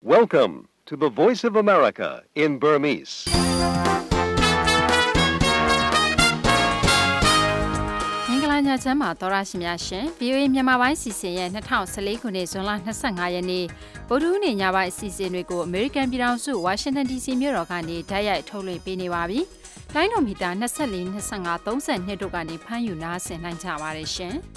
Welcome to the Voice of America in Burmese. England ကျမ်းမှာတော်ရရှိများရှင် VOA မြန်မာပိုင်းစီစဉ်ရဲ့2014ခုနှစ်ဇွန်လ25ရက်နေ့ဗုဒ္ဓဟူးနေ့ညပိုင်းအစီအစဉ်တွေကို American ပြည်ထောင်စု Washington DC မြို့တော်ကနေတိုက်ရိုက်ထုတ်လွှင့်ပေးနေပါပြီ။လိုင်းဒိုမီတာ24 25 32တို့ကနေဖမ်းယူနားဆင်နိုင်ကြပါတယ်ရှင်။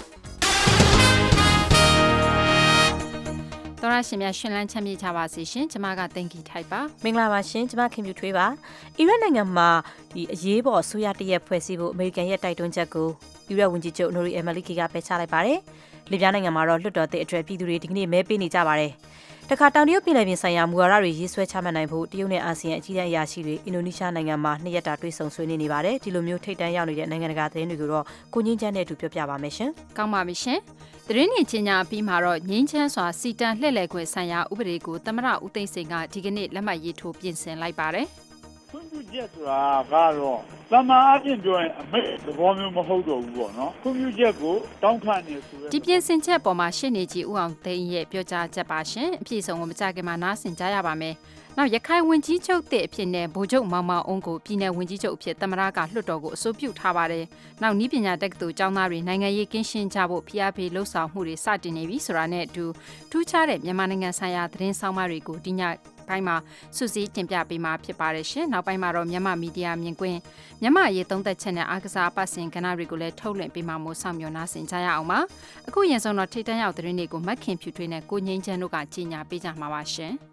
တော်ရရှိများရှင်လန်းချမ်းမြေ့ကြပါစေရှင်။ကျွန်မကတင်ကီထိုက်ပါ။မင်္ဂလာပါရှင်။ကျွန်မခင်ပြူထွေးပါ။အီရတ်နိုင်ငံမှာဒီအရေးပေါ်အစိုးရတရက်ဖွဲ့စည်းဖို့အမေရိကန်ရဲ့တိုက်တွန်းချက်ကိုအီရတ်ဝန်ကြီးချုပ်နိုရီအယ်မလီကီကပယ်ချလိုက်ပါတယ်။လစ်ဗျားနိုင်ငံမှာတော့လွှတ်တော်သစ်အတွက်ပြည်သူတွေဒီကနေ့မဲပေးနေကြပါတယ်။တခါတောင်တရုတ်ပြည်နယ်ပြင်ဆိုင်ရာမူဝါဒတွေရေးဆွဲချမှတ်နိုင်ဖို့တရုတ်နဲ့အာဆီယံအကြီးအကဲအရာရှိတွေအင်ဒိုနီးရှားနိုင်ငံမှာ2ရက်တာတွေ့ဆုံဆွေးနွေးနေပါတယ်။ဒီလိုမျိုးထိပ်တန်းရောက်နေတဲ့နိုင်ငံတကာသတင်းတွေကိုတော့ကိုငင်းချမ်းနဲ့အတူပြောပြပါမယ်ရှင်။ကောင်းပါပြီရှင်။သတင်းနေချင်းညာအပြီးမှာတော့ငင်းချမ်းစွာစီတန်လှည့်လည်ခွင့်ဆိုင်ရာဥပဒေကိုသမ္မတဦးသိန်းစိန်ကဒီကနေ့လက်မှတ်ရေးထိုးပြင်ဆင်လိုက်ပါတယ်။ခွင့်ပြုချက်ဆိုတာကတော့သမ္မာအပြင်ပြောရင်အမိတ်သဘောမျိုးမဟုတ်တော့ဘူးပေါ့နော်ခွင့်ပြုချက်ကိုတောင်းခံနေဆိုရယ်ဒီပြင်ဆင်ချက်ပေါ်မှာရှင်းနေကြည့်ဦးအောင်သိန်းရဲ့ပြောကြားချက်ပါရှင်အပြည့်စုံကိုမကြခင်မှာနားဆင်ကြရပါမယ်နောက်ရခိုင်ဝန်ကြီးချုပ်တဲ့အဖြစ်နဲ့ဗိုလ်ချုပ်မောင်မောင်အုံးကိုပြည်내ဝန်ကြီးချုပ်အဖြစ်သမ္မတကလွှတ်တော်ကိုအဆိုပြုထားပါတယ်နောက်ဤပညာတက္ကသိုလ်ကျောင်းသားတွေနိုင်ငံရေးကင်းရှင်းကြဖို့ဖိအားပေးလှုံ့ဆော်မှုတွေစတင်နေပြီဆိုတာနဲ့အတူထူးခြားတဲ့မြန်မာနိုင်ငံဆိုင်ရာသတင်းဆောင်မတွေကိုဒီညပိုင်းမှာစုစည်းတင်ပြပေးမှာဖြစ်ပါတယ်ရှင်။နောက်ပိုင်းမှာတော့မြန်မာမီဒီယာမြင်ကွင်းမြန်မာရေးသုံးသက်ချက်နဲ့အားကစားအပတ်စဉ်ကဏ္ဍတွေကိုလည်းထုတ်လွှင့်ပေးမှာမို့ဆောင်မျှော်နားဆင်ကြရအောင်ပါ။အခုရင်ဆုံးတော့ထိတ်တန့်ရောက်သတင်းတွေကိုမတ်ခင်ဖြူထွေးနဲ့ကိုငိမ့်ချမ်းတို့ကကြီးညာပေးကြမှာပါရှင်။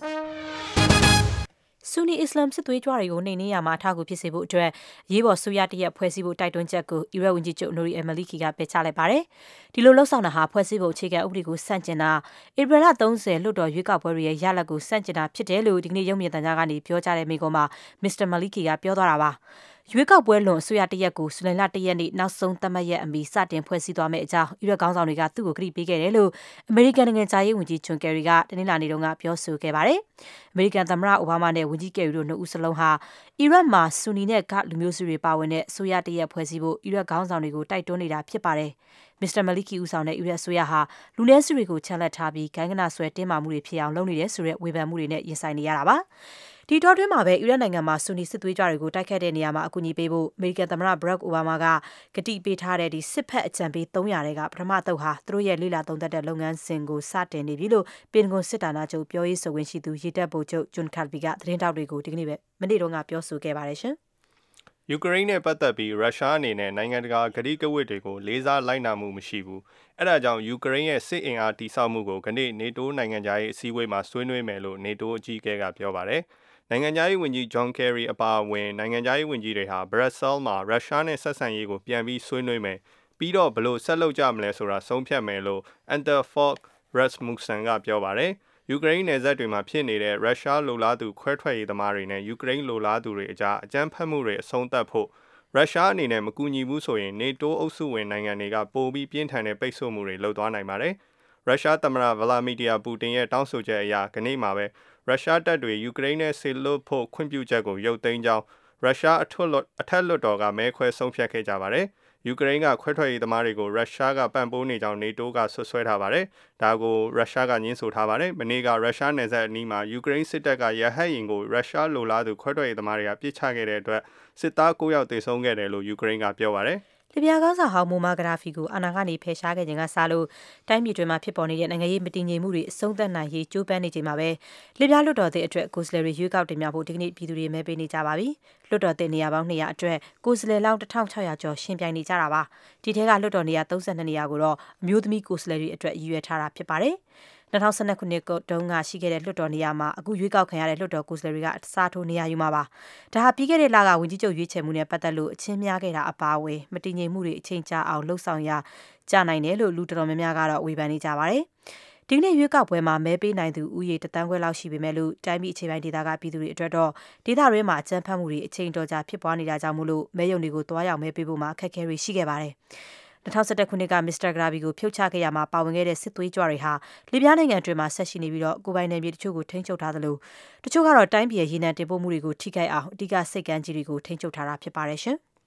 ဆူနီအစ္စလာမ်စစ်သွေးကြွတွေကိုနှိမ်နင်းရမှာအထောက်အကူဖြစ်စေဖို့အတွက်ရေးပေါ်ဆိုရတရက်ဖွဲ့စည်းဖို့တိုက်တွန်းချက်ကိုအီရတ်ဝန်ကြီးချုပ်နိုရီအယ်မလီကီကပယ်ချလိုက်ပါတယ်။ဒီလိုလှုပ်ဆောင်တာဟာဖွဲ့စည်းပုံအခြေခံဥပဒေကိုဆန့်ကျင်တာဧပြီလ30လွှတ်တော်ရွေးကောက်ပွဲတွေရဲ့ရလဒ်ကိုဆန့်ကျင်တာဖြစ်တယ်လို့ဒီကနေ့ရုံးမြင့်သံကြားကနေပြောကြားတဲ့မိန့်ခွန်းမှာမစ္စတာမလီကီကပြောသွားတာပါ။ရွေးကောက်ပွဲလွန်အစိုးရတရက်ကိုဇူလိုင်လ1ရက်နေ့နောက်ဆုံးသတ်မှတ်ရက်အမီစတင်ဖွဲ့စည်းသွားမယ့်အကြောင်းအီရတ်ခေါင်းဆောင်တွေကသူ့ကိုကတိပေးခဲ့တယ်လို့အမေရိကန်နိုင်ငံသားရေးဝန်ကြီးဂျွန်ကယ်ရီကတနင်္လာနေ့တုန်းကပြောဆိုခဲ့ပါတယ်။အမေရိကန်သမ္မတအိုဘားမားနဲ့ဝန်ကြီးကယ်ရီတို့နှစ်ဦးစလုံးဟာအီရတ်မှာဆူနီနဲ့ဂါလူမျိုးစုတွေပါဝင်တဲ့အစိုးရတရက်ဖွဲ့စည်းဖို့အီရတ်ခေါင်းဆောင်တွေကိုတိုက်တွန်းနေတာဖြစ်ပါတယ်။မစ္စတာမလီကီဦးဆောင်တဲ့အီရတ်အစိုးရဟာလူနည်းစုတွေကိုချန်လက်ထားပြီးဂိုင်းကနဆွဲတင်းမာမှုတွေဖြစ်အောင်လုပ်နေတယ်ဆိုတဲ့ဝေဖန်မှုတွေနဲ့ရင်ဆိုင်နေရတာပါ။ဒီတော့တွင်းမှာပဲအီရတ်နိုင်ငံမှာဆူနီစစ်သွေးကြွတွေကိုတိုက်ခတ်တဲ့နေရာမှာအကူအညီပေးဖို့အမေရိကန်သမ္မတဘရက်အိုဘားမားကကတိပေးထားတဲ့ဒီစစ်ဖက်အကြံပေး300တဲ့ကပထမတုပ်ဟာသူတို့ရဲ့လေ့လာသုံးသပ်တဲ့လုပ်ငန်းစဉ်ကိုစတင်နေပြီလို့ပင်တဂွန်စစ်ဌာနချုပ်ပြောရေးဆိုခွင့်ရှိသူရေတပ်ဗိုလ်ချုပ်ဂျွန်ကာဘီကသတင်းတောက်တွေကိုဒီကနေ့ပဲမနေ့တုန်းကပြောဆိုခဲ့ပါတယ်ရှင်။ယူကရိန်းနဲ့ပတ်သက်ပြီးရုရှားအနေနဲ့နိုင်ငံတကာကတိကဝတ်တွေကိုလေးစားလိုက်နာမှုမရှိဘူး။အဲဒါကြောင့်ယူကရိန်းရဲ့စစ်အင်အားတိစောက်မှုကိုခဏနေတိုးနိုင်ငံသားရေးအစည်းအဝေးမှာဆွေးနွေးမယ်လို့နေတိုးအကြီးအကဲကပြောပါတယ်။နိုင်ငံသားရေးဝန်ကြီးဂျွန်ကယ်ရီအပါအဝင်နိုင်ငံသားရေးဝန်ကြီးတွေဟာဘရက်ဆဲလ်မှာရုရှားနဲ့ဆက်ဆံရေးကိုပြန်ပြီးဆွေးနွေးမယ်ပြီးတော့ဘလို့ဆက်လုပ်ကြမလဲဆိုတာဆုံးဖြတ်မယ်လို့အန်တာဖော့ရက်မူဆန်ကပြောပါတယ်ယူကရိန်းနယ်စပ်တွေမှာဖြစ်နေတဲ့ရုရှားလိုလားသူခွဲထွက်ရေးသမားတွေနဲ့ယူကရိန်းလိုလားသူတွေအကြားအကြမ်းဖက်မှုတွေအဆုံးသတ်ဖို့ရုရှားအနေနဲ့မကူညီဘူးဆိုရင်နေတိုးအုပ်စုဝင်နိုင်ငံတွေကပိုပြီးပြင်းထန်တဲ့ပိတ်ဆို့မှုတွေလုပ်သွားနိုင်ပါတယ်ရုရှားသမ္မတဗလာမီဒီယာပူတင်ရဲ့တောင်းဆိုချက်အရကနေ့မှာပဲရုရှားတပ်တွေယူကရိန်းနဲ့ဆေလွတ်ဖို့ခွင့်ပြုချက်ကိုရုပ်သိမ်းကြောင်းရုရှားအထက်လွှတ်တော်ကမဲခွဲဆုံးဖြတ်ခဲ့ကြပါတယ်။ယူကရိန်းကခွဲထွက်ရေးသမားတွေကိုရုရှားကပံ့ပိုးနေကြောင်းနေတိုးကဆွဆွဲထားပါတယ်။ဒါကိုရုရှားကညှင်းဆိုထားပါတယ်။မနေ့ကရုရှားနယ်စပ်အနီးမှာယူကရိန်းစစ်တပ်ကရဟတ်ယာဉ်ကိုရုရှားလိုလားသူခွဲထွက်ရေးသမားတွေကပစ်ချခဲ့တဲ့အတွက်စစ်သား9ယောက်သေဆုံးခဲ့တယ်လို့ယူကရိန်းကပြောပါတယ်။လစ်ဗျားခေါင်းဆောင်ဟောင်းမိုမာဂရာဖီကိုအာဏာကနေဖယ်ရှားခဲ့ခြင်းကစလို့တိုင်းပြည်တွင်းမှာဖြစ်ပေါ်နေတဲ့နိုင်ငံရေးမတည်ငြိမ်မှုတွေအဆုံးသတ်နိုင်ရေးကြိုးပမ်းနေချိန်မှာပဲလစ်ဗျားလွှတ်တော်သစ်အတွက်ကိုယ်စားလှယ်တွေရွေးကောက်တင်မြှောက်ဖို့ဒီကနေ့ပြည်သူတွေမဲပေးနေကြပါပြီ။လွှတ်တော်သစ်နေရာပေါင်း200အတွက်ကိုယ်စားလှယ်လောင်း1600ကျော်ရှင်ပြိုင်နေကြတာပါ။ဒီထဲကလွှတ်တော်နေရာ32နေရာကိုတော့အမျိုးသမီးကိုယ်စားလှယ်တွေအတွက်ရည်ရွယ်ထားတာဖြစ်ပါတယ်။2012ခုနှစ်တုန်းကရှိခဲ့တဲ့လွှတ်တော်နေရာမှာအခုရွေးကောက်ခံရတဲ့လွှတ်တော်ကိုယ်စားလှယ်တွေကအစားထိုးနေရာယူမှာပါ။ဒါဟာပြီးခဲ့တဲ့လကဝန်ကြီးချုပ်ရွေးချယ်မှုနဲ့ပတ်သက်လို့အချင်းများခဲ့တာအပါအဝင်မတည်ငြိမ်မှုတွေအချိန်ကြာအောင်လှုပ်ဆောင်ရကြနိုင်တယ်လို့လူတော်များများကတော့ဝေဖန်နေကြပါတယ်။ဒီကနေ့ရွေးကောက်ပွဲမှာမဲပေးနိုင်သူဦးရေ1,000,000 ခွဲလောက်ရှိပေမဲ့လို့တိုင်းပြည်အခြေပိုင်းဒေသကပြည်သူတွေအတွက်တော့ဒေသတွင်းမှာအကြမ်းဖက်မှုတွေအချိန်တော်ကြာဖြစ်ပွားနေတာကြောင့်မို့လို့မဲရုံတွေကိုတွားရောက်မဲပေးဖို့မှာအခက်အခဲတွေရှိခဲ့ပါတယ်။2011ခုနှစ်ကမစ္စတာဂရာဘီကိုဖြုတ်ချခဲ့ရမှာပါဝင်ခဲ့တဲ့စစ်သွေးကြွတွေဟာလစ်ဗျားနိုင်ငံအတွင်းမှာဆက်ရှိနေပြီးတော့ကိုပိုင်နယ်မြေတချို့ကိုထိန်းချုပ်ထားသလိုတချို့ကတော့တိုင်းပြည်ရဲ့ရေနံတင်ပို့မှုတွေကိုထိခိုက်အောင်အဓိကစိတ်ကမ်းကြီးတွေကိုထိန်းချုပ်ထားတာဖြစ်ပါတယ်ရှင်။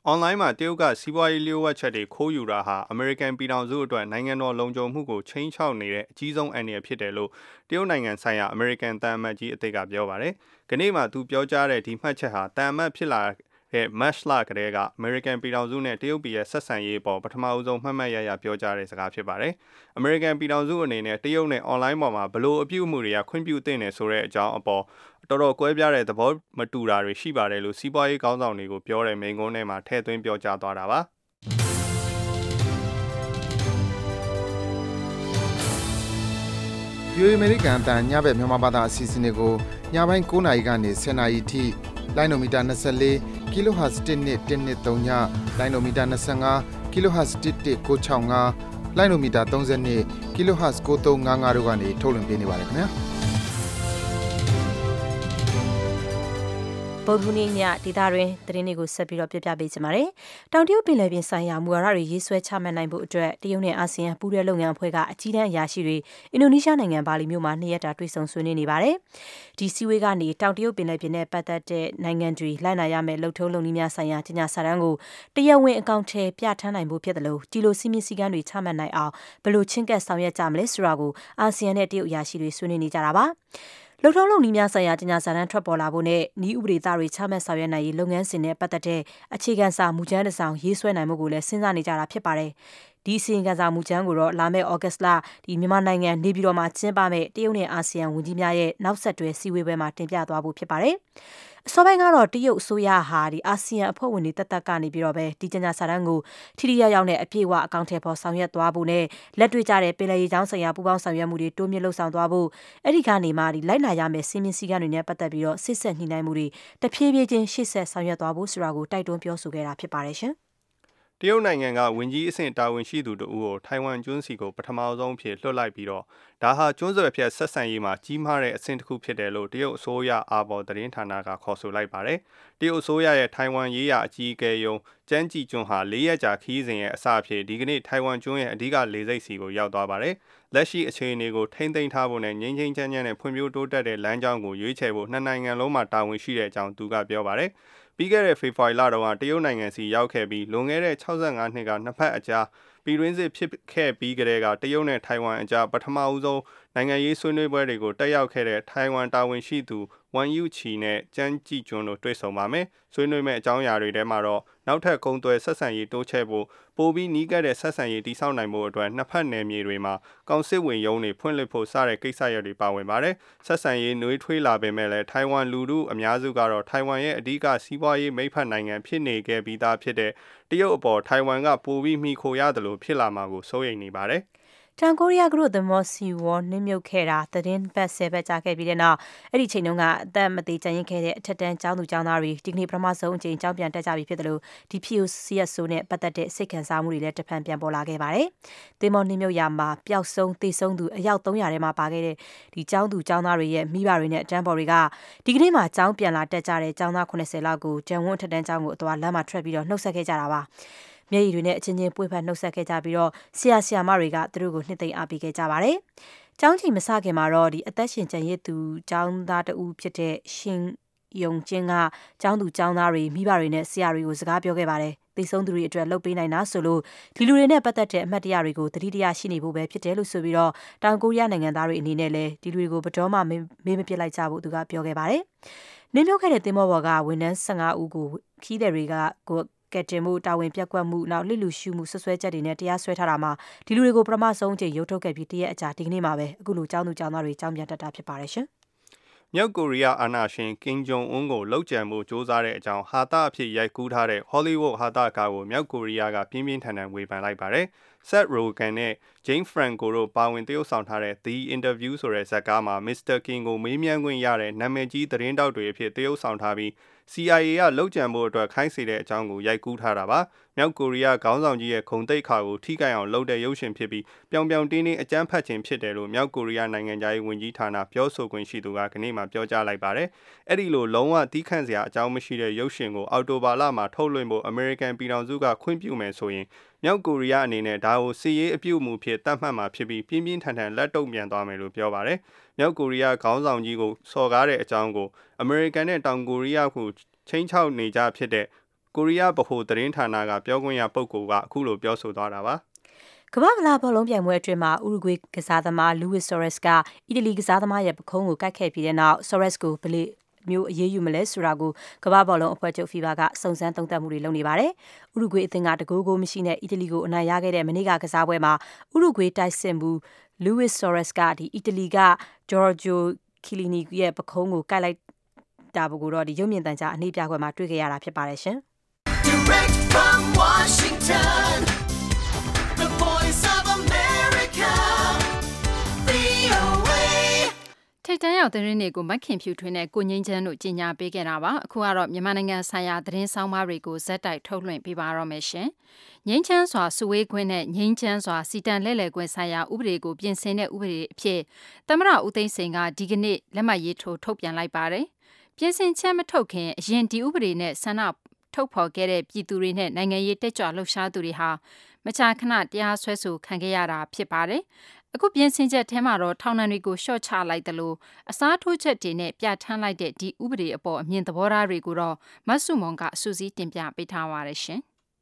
online မှာတရုတ်ကစီးပွားရေးလျှို့ဝှက်ချက်တွေခိုးယူတာဟာ American ပြည်ထောင်စုအတွက်နိုင်ငံတော်လုံခြုံမှုကိုချိန်ချောက်နေတဲ့အကြီးဆုံးအန္တရာယ်ဖြစ်တယ်လို့တရုတ်နိုင်ငံဆိုင်ရာ American သံအမတ်ကြီးအသစ်ကပြောပါတယ်။ဒီနေ့မှာသူပြောကြားတဲ့ဒီမှတ်ချက်ဟာသံအမတ်ဖြစ်လာတဲ့ March လကတည်းက American ပြည်ထောင်စုနဲ့တရုတ်ပြည်ရဲ့ဆက်ဆံရေးပေါ်ပထမအဆုံးမှတ်မှတ်ရရပြောကြားတဲ့စကားဖြစ်ပါတယ်။ American ပြည်ထောင်စုအနေနဲ့တရုတ်နဲ့ online ပေါ်မှာဘလို့အပြုအမူတွေကခွင့်ပြုသင့်တယ်ဆိုတဲ့အကြောင်းအပေါ်တော်တော်ကွဲပြားတဲ့သဘောမတူတာတွေရှိပါတယ်လို့စီးပွားရေးခေါင်းဆောင်တွေကိုပြောတဲ့မိန့်ခွန်းထဲမှာထည့်သွင်းပြောကြားသွားတာပါ။ VOA အမေရိကန်အတန်ညဘက်မြန်မာဘာသာအစီအစဉ်တွေကိုညပိုင်း9:00နာရီကနေ10:00နာရီထိလိုင်းနိုမီတာ24 kHz 12123ညလိုင်းနိုမီတာ25 kHz 11965လိုင်းနိုမီတာ32 kHz 9355တို့ကနေထုတ်လွှင့်ပေးနေပါတယ်ခင်ဗျာဗုဒ္ဓဟူးနေ့ညဒေသတွင်သတင်းတွေကိုဆက်ပြီးတော့ပြပြပေးချင်ပါတယ်။တောင်တရုတ်ပင်လယ်ပြင်ဆိုင်ရာမူဝါဒတွေရေးဆွဲချမှတ်နိုင်ဖို့အတွက်တရုတ်နဲ့အာဆီယံပူးတွဲလုပ်ငန်းအဖွဲ့ကအကြီးတန်းအရာရှိတွေအင်ဒိုနီးရှားနိုင်ငံဘာလီမြို့မှာ2ရက်တာတွေ့ဆုံဆွေးနွေးနေပါတယ်။ဒီစည်းဝေးကနေတောင်တရုတ်ပင်လယ်ပြင်နဲ့ပတ်သက်တဲ့နိုင်ငံတွေလိုက်နာရမယ့်လုပ်ထုံးလုပ်နည်းများဆိုင်ရာကြေညာစာတမ်းကိုတရားဝင်အကောင့်ထဲပြဋ္ဌာန်းနိုင်ဖို့ဖြစ်တယ်လို့ဒီလိုစီမင်းစည်းကမ်းတွေချမှတ်နိုင်အောင်ဘယ်လိုချင်းကပ်ဆောင်ရွက်ကြမလဲဆိုတာကိုအာဆီယံနဲ့တရုတ်အရာရှိတွေဆွေးနွေးနေကြတာပါ။လုံထုံးလုံနည်းများဆိုင်ရာကြေညာစာတမ်းထွက်ပေါ်လာဖို့နဲ့ဤဥပဒေသားတွေချမှတ်ဆောင်ရွက်နိုင်ရေးလုပ်ငန်းစဉ်နဲ့ပတ်သက်တဲ့အခြေခံစာမူကြမ်းတစ်စောင်ရေးဆွဲနိုင်မှုကိုလည်းစဉ်းစားနေကြတာဖြစ်ပါတယ်။ဒီအစီရင်ခံစာမူကြမ်းကိုတော့လာမယ့်ဩဂတ်စ်လမြန်မာနိုင်ငံနေပြည်တော်မှာကျင်းပမယ့်တရုတ်နဲ့အာဆီယံဝန်ကြီးများရဲ့နောက်ဆက်တွဲစည်းဝေးပွဲမှာတင်ပြသွားဖို့ဖြစ်ပါတယ်။အစောပိုင်းကတော့တရုတ်အစိုးရဟာအာဆီယံအဖွဲ့ဝင်တွေတက်တက်ကနေပြီးတော့ပဲဒီကြေညာစာတမ်းကိုထိထိရောက်ရောက်နဲ့အပြည့်အဝအကောင့်ထဲပေါ်ဆောင်ရွက်သွားဖို့နဲ့လက်တွေ့ကျတဲ့ပင်လယ်ရေကြောင်းဆိုင်ရာပူးပေါင်းဆောင်ရွက်မှုတွေတိုးမြင့်လှုပ်ဆောင်သွားဖို့အဲ့ဒီကနေမှလိုက်နာရမယ့်စီမင်းစည်းကမ်းတွေနဲ့ပတ်သက်ပြီးတော့စစ်ဆက်ညှိနှိုင်းမှုတွေတဖြည်းဖြည်းချင်းရှေ့ဆက်ဆောင်ရွက်သွားဖို့ဆိုတာကိုတိုက်တွန်းပြောဆိုခဲ့တာဖြစ်ပါတယ်ရှင်တရုတ်နိုင်ငံကဝင်ကြီးအဆင့်တာဝန်ရှိသူတို့ကိုထိုင်ဝမ်ကျွန်းစီကိုပထမဆုံးဖြစ်လွှတ်လိုက်ပြီးတော့ဒါဟာကျွန်းဆွယ်ဖြတ်ဆက်ဆံရေးမှာကြီးမားတဲ့အဆင့်တစ်ခုဖြစ်တယ်လို့တရုတ်အစိုးရအာဘော်သတင်းဌာနကခေါ်ဆိုလိုက်ပါတယ်။တရုတ်အစိုးရရဲ့ထိုင်ဝမ်ရေးရာအကြီးအကဲယုံကျန်းကြည်ကျွန်းဟာ၄ရက်ကြာခီးစဉ်ရဲ့အစအဖြစ်ဒီကနေ့ထိုင်ဝမ်ကျွန်းရဲ့အဓိကလေဆိပ်စီကိုရောက်သွားပါတယ်။လက်ရှိအခြေအနေကိုထိမ့်သိမ်းထားဖို့နဲ့ငြိမ်းချမ်းချမ်းနဲ့ဖွံ့ဖြိုးတိုးတက်တဲ့လမ်းကြောင်းကိုရွေးချယ်ဖို့နှစ်နိုင်ငံလုံးမှာတာဝန်ရှိတဲ့အကြောင်းသူကပြောပါတယ်။ပြီးခဲ့တဲ့ဖေဖော်ဝါရီလတုန်းကတရုတ်နိုင်ငံစီရောက်ခဲ့ပြီးလွန်ခဲ့တဲ့65နှစ်ကနှစ်ဖက်အကြားပြည်တွင်းစစ်ဖြစ်ခဲ့ပြီးကတည်းကတရုတ်နဲ့ထိုင်ဝမ်အကြားပထမဦးဆုံးနိုင်ငံရေးဆွေးနွေးပွဲတွေကိုတက်ရောက်ခဲ့တဲ့ထိုင်ဝမ်တာဝန်ရှိသူဝမ်ယူချီနဲ့ကျန်းကြည်ကျွန်းတို့တွေ့ဆုံပါမယ်။ဆွေးနွေးမဲ့အကြောင်းအရာတွေထဲမှာတော့နောက်ထပ်ကုန်သွယ်ဆက်ဆံရေးတိုးချဲ့ဖို့ပိုပြီးနီးကပ်တဲ့ဆက်ဆံရေးတည်ဆောက်နိုင်ဖို့အတွက်နှစ်ဖက်နယ်မြေတွေမှာကောင်စစ်ဝင်ရုံးတွေဖွင့်လှစ်ဖို့စတဲ့ကိစ္စရပ်တွေပါဝင်ပါတယ်။ဆက်ဆံရေးနှွေးထွေးလာပေမဲ့လည်းထိုင်ဝမ်လူထုအများစုကတော့ထိုင်ဝမ်ရဲ့အဓိကစီးပွားရေးမိတ်ဖက်နိုင်ငံဖြစ်နေခဲ့ပြီးသားဖြစ်တဲ့တရုတ်အပေါ်ထိုင်ဝမ်ကပိုပြီးမှီခိုရတယ်လို့ဖြစ်လာမှာကိုစိုးရိမ်နေပါတယ်။တောင်ကိုရီးယားကသမောစီဝါနစ်မြုပ်ခဲ့တာသတင်းပတ်10ပတ်ကြာခဲ့ပြီးတဲ့နောက်အဲ့ဒီချိန်တုန်းကအသက်မသေးကျန်ရစ်ခဲ့တဲ့အထက်တန်းကျောင်းသူကျောင်းသားတွေဒီကနေ့ပထမဆုံးအကြိမ်ကျောင်းပြန်တက်ကြပြီဖြစ်တယ်လို့ဒီ POCSO နဲ့ပတ်သက်တဲ့စိတ်ခံစားမှုတွေလည်းတဖန်ပြန်ပေါ်လာခဲ့ပါတယ်။သမောနစ်မြုပ်ရာမှာပျောက်ဆုံးသေဆုံးသူအယောက်300ထဲမှာပါခဲ့တဲ့ဒီကျောင်းသူကျောင်းသားတွေရဲ့မိဘတွေနဲ့အတန်းပေါ်တွေကဒီကနေ့မှကျောင်းပြန်လာတက်ကြတဲ့ကျောင်းသား80လောက်ကိုကျန်ဝန်းအထက်တန်းကျောင်းကိုအသွားလမ်းမှာထွက်ပြီးတော့နှုတ်ဆက်ခဲ့ကြတာပါ။မျက်ရည်တွေနဲ့အချင်းချင်းပွေ့ဖက်နှုတ်ဆက်ခဲ့ကြပြီးတော့ဆရာမတွေကသူတို့ကိုနှစ်သိမ့်အားပေးခဲ့ကြပါတယ်။ကျောင်းချိန်မစခင်မှာတော့အသက်ရှင်ကျန်ရစ်သူကျောင်းသားတဦးဖြစ်တဲ့ရှင်ယုံကျင်းကကျောင်းသူကျောင်းသားတွေမိဘတွေနဲ့ဆရာတွေကိုစကားပြောခဲ့ပါတယ်။သိဆုံးသူတွေအတွက်လှုပ်ပေးနိုင်တာဆိုလို့ဒီလူတွေနဲ့ပတ်သက်တဲ့အမှတ်တရတွေကိုသတိတရားရှိနေဖို့ပဲဖြစ်တယ်လို့ဆိုပြီးတော့တောင်ကိုရီးယားနိုင်ငံသားတွေအနေနဲ့လည်းဒီလူတွေကိုဘတော်မှမေးမပစ်လိုက်ကြဖို့သူကပြောခဲ့ပါတယ်။နင်းမြုပ်ခဲ့တဲ့သင်္ဘောပေါ်ကဝန်ထမ်း15ဦးကိုခီးသည်တွေကကက်တင်မှုတာဝန်ပြက်ကွက်မှုနောက်လစ်လူရှုမှုဆွဆွဲချက်တွေနဲ့တရားစွဲထားတာမှာဒီလူတွေကိုပထမဆုံးအကြိမ်ရုပ်ထုတ်ခဲ့ပြီးတရက်အကြာဒီကနေ့မှာပဲအခုလိုကျောင်းသူကျောင်းသားတွေကျောင်းပြန်တက်တာဖြစ်ပါတယ်ရှင်။မြောက်ကိုရီးယားအာဏာရှင်ကင်ဂျုံအွန်းကိုလှုပ်ကြံမှုစ조사တဲ့အကြောင်းဟာတာအဖြစ်ရိုက်ကူးထားတဲ့ Hollywood ဟာတာကားကိုမြောက်ကိုရီးယားကပြင်းပြင်းထန်ထန်ဝေဖန်လိုက်ပါတယ်။ Seth Rogen နဲ့ Jane Franco တို့ပါဝင်သရုပ်ဆောင်ထားတဲ့ The Interview ဆိုတဲ့ဇာတ်ကားမှာ Mr. King ကိုမေးမြန်းခွင့်ရတဲ့နာမည်ကြီးသတင်းတောက်တွေအဖြစ်သရုပ်ဆောင်ထားပြီး CIA ကလှုပ်ကြံဖို့အတွက်ခိုင်းစေတဲ့အကြောင်းကိုရိုက်ကူးထားတာပါ။မြောက်ကိုရီးယားခေါင်းဆောင်ကြီးရဲ့ဂုဏ်သိက္ခာကိုထိခိုက်အောင်လုပ်တဲ့ရုပ်ရှင်ဖြစ်ပြီးပြောင်ပြောင်တင်းတင်းအကြမ်းဖက်ခြင်းဖြစ်တယ်လို့မြောက်ကိုရီးယားနိုင်ငံသားရေးဝန်ကြီးဌာနပြောဆိုခွင့်ရှိသူကခနေ့မှပြောကြားလိုက်ပါတယ်။အဲ့ဒီလိုလုံးဝတီးခန့်စရာအကြောင်းမရှိတဲ့ရုပ်ရှင်ကိုအော်တိုဘာလမှာထုတ်လွှင့်ဖို့ American ပြည်ထောင်စုကခွင့်ပြုမယ်ဆိုရင်မြောက်ကိုရီးယားအနေနဲ့ဒါကိုစစ်ရေးအပြုအမူဖြစ်သတ်မှတ်မှာဖြစ်ပြီးပြင်းပြင်းထန်ထန်လက်တုံ့ပြန်သွားမယ်လို့ပြောပါတယ်။မြောက်ကိုရီးယားခေါင်းဆောင်ကြီးကိုစော်ကားတဲ့အကြောင်းကို American နဲ့တောင်ကိုရီးယားကိုချင်းချောက်နေကြဖြစ်တဲ့ကိုရီးယားဗဟိုသတင်းဌာနကပြောခွင့်ရပုဂ္ဂိုလ်ကအခုလိုပြောဆိုသွားတာပါကမ္ဘာ့ဖလားဘောလုံးပြိုင်ပွဲအတွင်းမှာဥရုဂွေးကစားသမား Luis Suarez ကအီတလီကစားသမားရဲ့ပခုံးကိုကိုက်ခဲ့ပြီးတဲ့နောက် Suarez ကိုဘယ်လိုမျိုးအရေးယူမလဲဆိုတာကိုကမ္ဘာ့ဘောလုံးအဖွဲ့ချုပ် FIFA ကစုံစမ်းသုံးသပ်မှုတွေလုပ်နေပါတယ်။ဥရုဂွေးအသင်းကတကိုးမရှိနဲ့အီတလီကိုအနိုင်ရခဲ့တဲ့မနေ့ကကစားပွဲမှာဥရုဂွေးတိုက်စစ်မှု Luis Suarez ကအီတလီက Giorgio Chiellini ရဲ့ပခုံးကိုကိုက်လိုက်တာကိုတော့ရုပ်မြင်သံကြားအနှိပြခွဲမှာတွေ့ခဲ့ရတာဖြစ်ပါတယ်ရှင်။ Direct from Washington The Voice of America VOA ထိတ်တန့်ရောက်သတင်းတွေကိုမခင်ဖြူထွေးနဲ့ကိုငင်းချမ်းတို့ကြီးညာပေးခဲ့တာပါအခုကတော့မြန်မာနိုင်ငံဆိုင်ရာသတင်းဆောင်မတွေကိုဇက်တိုက်ထုတ်လွှင့်ပေးပါတော့မယ်ရှင်ငင်းချမ်းစွာစုဝေးခွင့်နဲ့ငင်းချမ်းစွာစီတန်လဲလှယ်ခွင့်ဆိုင်ရာဥပဒေကိုပြင်ဆင်တဲ့ဥပဒေအဖြစ်သမ္မတဦးသိန်းစိန်ကဒီကနေ့လက်မှတ်ရေးထိုးထုတ်ပြန်လိုက်ပါတယ်ပြင်ဆင်ချက်မထုတ်ခင်အရင်ဒီဥပဒေနဲ့ဆန္ဒထုတ်ဖော်ခဲ့တဲ့ပြည်သူတွေနဲ့နိုင်ငံရေးတက်ကြွလှုပ်ရှားသူတွေဟာမကြာခဏတရားစွဲဆိုခံခဲ့ရတာဖြစ်ပါတယ်အခုပြင်ဆင်ချက်ထဲမှာတော့ထောင်ဒဏ်တွေကိုလျှော့ချလိုက်တယ်လို့အစားထိုးချက်တွေနဲ့ပြဋ္ဌာန်းလိုက်တဲ့ဒီဥပဒေအပေါ်အမြင်သဘောထားတွေကိုတော့မဆုမွန်ကစူးစီးတင်ပြပေးထားပါတယ်ရှင်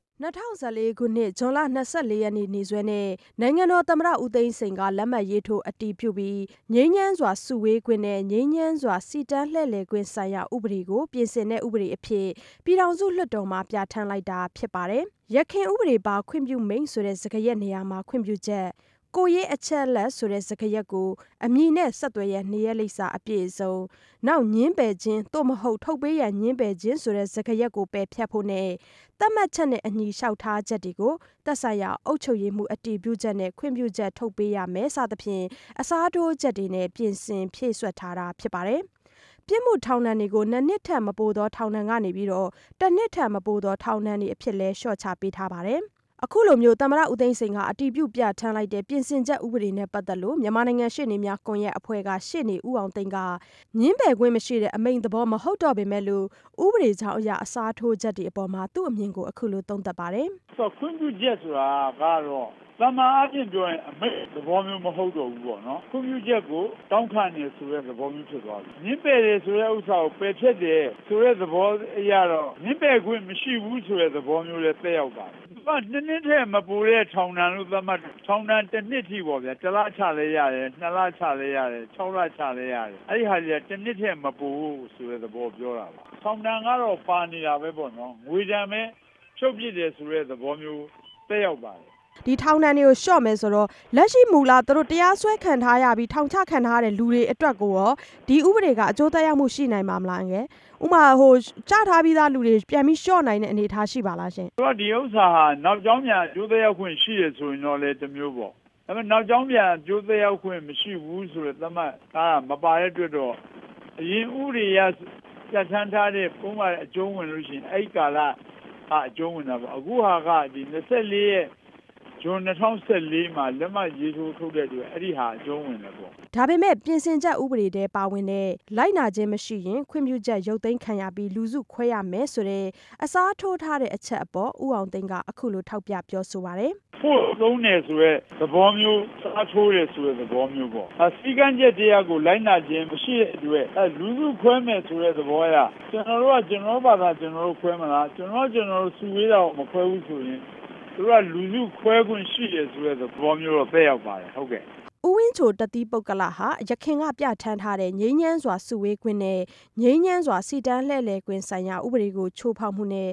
2014ခုနှစ်ဇွန်လ24ရက်နေ့စွဲနဲ့နိုင်ငံတော်သမ္မတဦးသိန်းစိန်ကလက်မှတ်ရေးထိုးအတည်ပြုပြီးငြိမ်းချမ်းစွာစုဝေးခွင့်နဲ့ငြိမ်းချမ်းစွာစီတန်းလှည့်လည်ခွင့်ဆိုင်ရာဥပဒေကိုပြင်ဆင်တဲ့ဥပဒေအဖြစ်ပြည်ထောင်စုလွှတ်တော်မှာပြဋ္ဌာန်းလိုက်တာဖြစ်ပါတယ်။ရခိုင်ဥပဒေပါခွင့်ပြုမိန့်ဆိုတဲ့စကားရပ်နေရာမှာခွင့်ပြုချက်ကိုရေးအချက်လက်ဆိုတဲ့စကားရပ်ကိုအမည်နဲ့ဆက်သွယ်ရနေရလိပ်စာအပြည့်အစုံနောက်ညင်းပယ်ခြင်းသို့မဟုတ်ထုတ်ပေးရညင်းပယ်ခြင်းဆိုတဲ့စကားရပ်ကိုပယ်ဖြတ်ဖို့နဲ့သတ်မှတ်ချက်နဲ့အညီလျှောက်ထားချက်တွေကိုသက်ဆိုင်ရာအုပ်ချုပ်ရေးမှုအတည်ပြုချက်နဲ့ခွင့်ပြုချက်ထုတ်ပေးရမယ်စသဖြင့်အစားထိုးချက်တွေနဲ့ပြင်ဆင်ဖြည့်ဆွတ်ထားတာဖြစ်ပါတယ်။ပြစ်မှုထောင်ဒဏ်တွေကို2နှစ်ထက်မပိုသောထောင်ဒဏ်ကနေပြီးတော့1နှစ်ထက်မပိုသောထောင်ဒဏ်တွေအဖြစ်လဲလျှော့ချပေးထားပါတယ်။အခုလိုမျိုးသမ္မတဦးသိန်းစိန်ကအတည်ပြုပြဋ္ဌာန်းလိုက်တဲ့ပြင်ဆင်ချက်ဥပဒေနဲ့ပတ်သက်လို့မြန်မာနိုင်ငံရှေ့နေများကွန်ရက်အဖွဲ့ကရှေ့နေဦးအောင်သိန်းကညင်းပယ်ခွင့်မရှိတဲ့အမိန့်သဘောမဟုတ်တော့ပေမဲ့လို့ဥပဒေကြောင်းအရာအစားထိုးချက်တွေအပေါ်မှာသူ့အမြင်ကိုအခုလိုသုံးသပ်ပါတယ်။ဆိုခွင့်ပြုချက်ဆိုတာကတော့သမ္မာအပြင်ပြောရင်အမိန့်သဘောမျိုးမဟုတ်တော့ဘူးပေါ့နော်ခွင့်ပြုချက်ကိုတောင်းခံနေဆိုတဲ့သဘောမျိုးဖြစ်သွားပြီညင်းပယ်တယ်ဆိုတဲ့ဥစ္စာကိုပယ်ဖြတ်တယ်ဆိုတဲ့သဘောအရတော့ညင်းပယ်ခွင့်မရှိဘူးဆိုတဲ့သဘောမျိုးလည်းသက်ရောက်ပါတယ်2နှစ်ထဲမပူတဲ့ထောင်ဒဏ်လို့သတ်မှတ်ထောင်ဒဏ်1နှစ်ထိပေါ့ဗျာ1လချလဲရတယ်2လချလဲရတယ်6လချလဲရတယ်အဲ့ဒီဟာကြီး1နှစ်ထဲမပူဆိုတဲ့သဘောပြောတာပါထောင်ဒဏ်ကတော့ပါနေတာပဲပေါ့နော်ငွေဒဏ်ပဲချုပ်ပြစ်တယ်ဆိုတဲ့သဘောမျိုးသက်ရောက်ပါတယ်ဒီထောင်ဒဏ်တွေကိုလျှော့မယ်ဆိုတော့လက်ရှိမူလာသူတို့တရားစွဲခံထားရပြီးထောင်ချခံထားတဲ့လူတွေအတွက်ကိုရောဒီဥပဒေကအကျိုးသက်ရောက်မှုရှိနိုင်မှာမလားငယ်ဥမာကြားထားပြီးသားလူတွေပြန်ပြီးလျှော့နိုင်တဲ့အနေအထားရှိပါလားရှင်သူကဒီဥစ္စာဟာနောက်ကျောင်းပြန်အကျိုးသက်ရောက်ခွင့်ရှိရဆိုရင်တော့လည်းတစ်မျိုးပေါ့ဒါပေမဲ့နောက်ကျောင်းပြန်အကျိုးသက်ရောက်ခွင့်မရှိဘူးဆိုတဲ့သတ်မှတ်မပါတဲ့အတွက်တော့အရင်ဥပဒေရပြဋ္ဌာန်းထားတဲ့ပုံမှန်အကျုံးဝင်လို့ရှိရင်အဲ့ဒီကာလအကျုံးဝင်တာပေါ့အခုဟာကဒီ24ရက်ဇွန်2014မှာလက်မှတ်ရေးထိုးထုတ်တဲ့အတွက်အဲ့ဒီဟာအကျုံးဝင်တယ်ပေါ့ဒါပေမဲ့ပြင်ဆင်ချက်ဥပဒေထဲပါဝင်တဲ့လိုက်နာခြင်းမရှိရင်ခွင့်ပြုချက်ရုပ်သိမ်းခံရပြီးလူစုခွဲရမယ်ဆိုတဲ့အစားထိုးထားတဲ့အချက်အပေါ်ဦးအောင်သိန်းကအခုလိုထောက်ပြပြောဆိုပါတယ်ဖို့သုံးတယ်ဆိုရဲသဘောမျိုးစားထိုးတယ်ဆိုတဲ့သဘောမျိုးပေါ့အစည်းကမ်းချက်တရားကိုလိုက်နာခြင်းမရှိတဲ့အတွက်လူစုခွဲမယ်ဆိုတဲ့သဘောအရကျွန်တော်တို့ကကျွန်တော်ဘာသာကျွန်တော်တို့ခွဲမလားကျွန်တော်စုဝေးတာကိုမခွဲဘူးဆိုရင်သူကလူစုခွဲခွင့်ရှိတယ်ဆိုတဲ့သဘောမျိုးတော့သက်ရောက်ပါတယ်ဟုတ်ကဲ့ဦးဝင်းချိုတတိပုဂ္ဂလဟာရခင်ကပြဋ္ဌာန်းထားတဲ့ငြိမ်းချမ်းစွာစုဝေးခွင့်နဲ့ငြိမ်းချမ်းစွာစီတန်းလှည့်လည်ခွင့်ဆိုင်ရာဥပဒေကိုချိုးဖောက်မှုနဲ့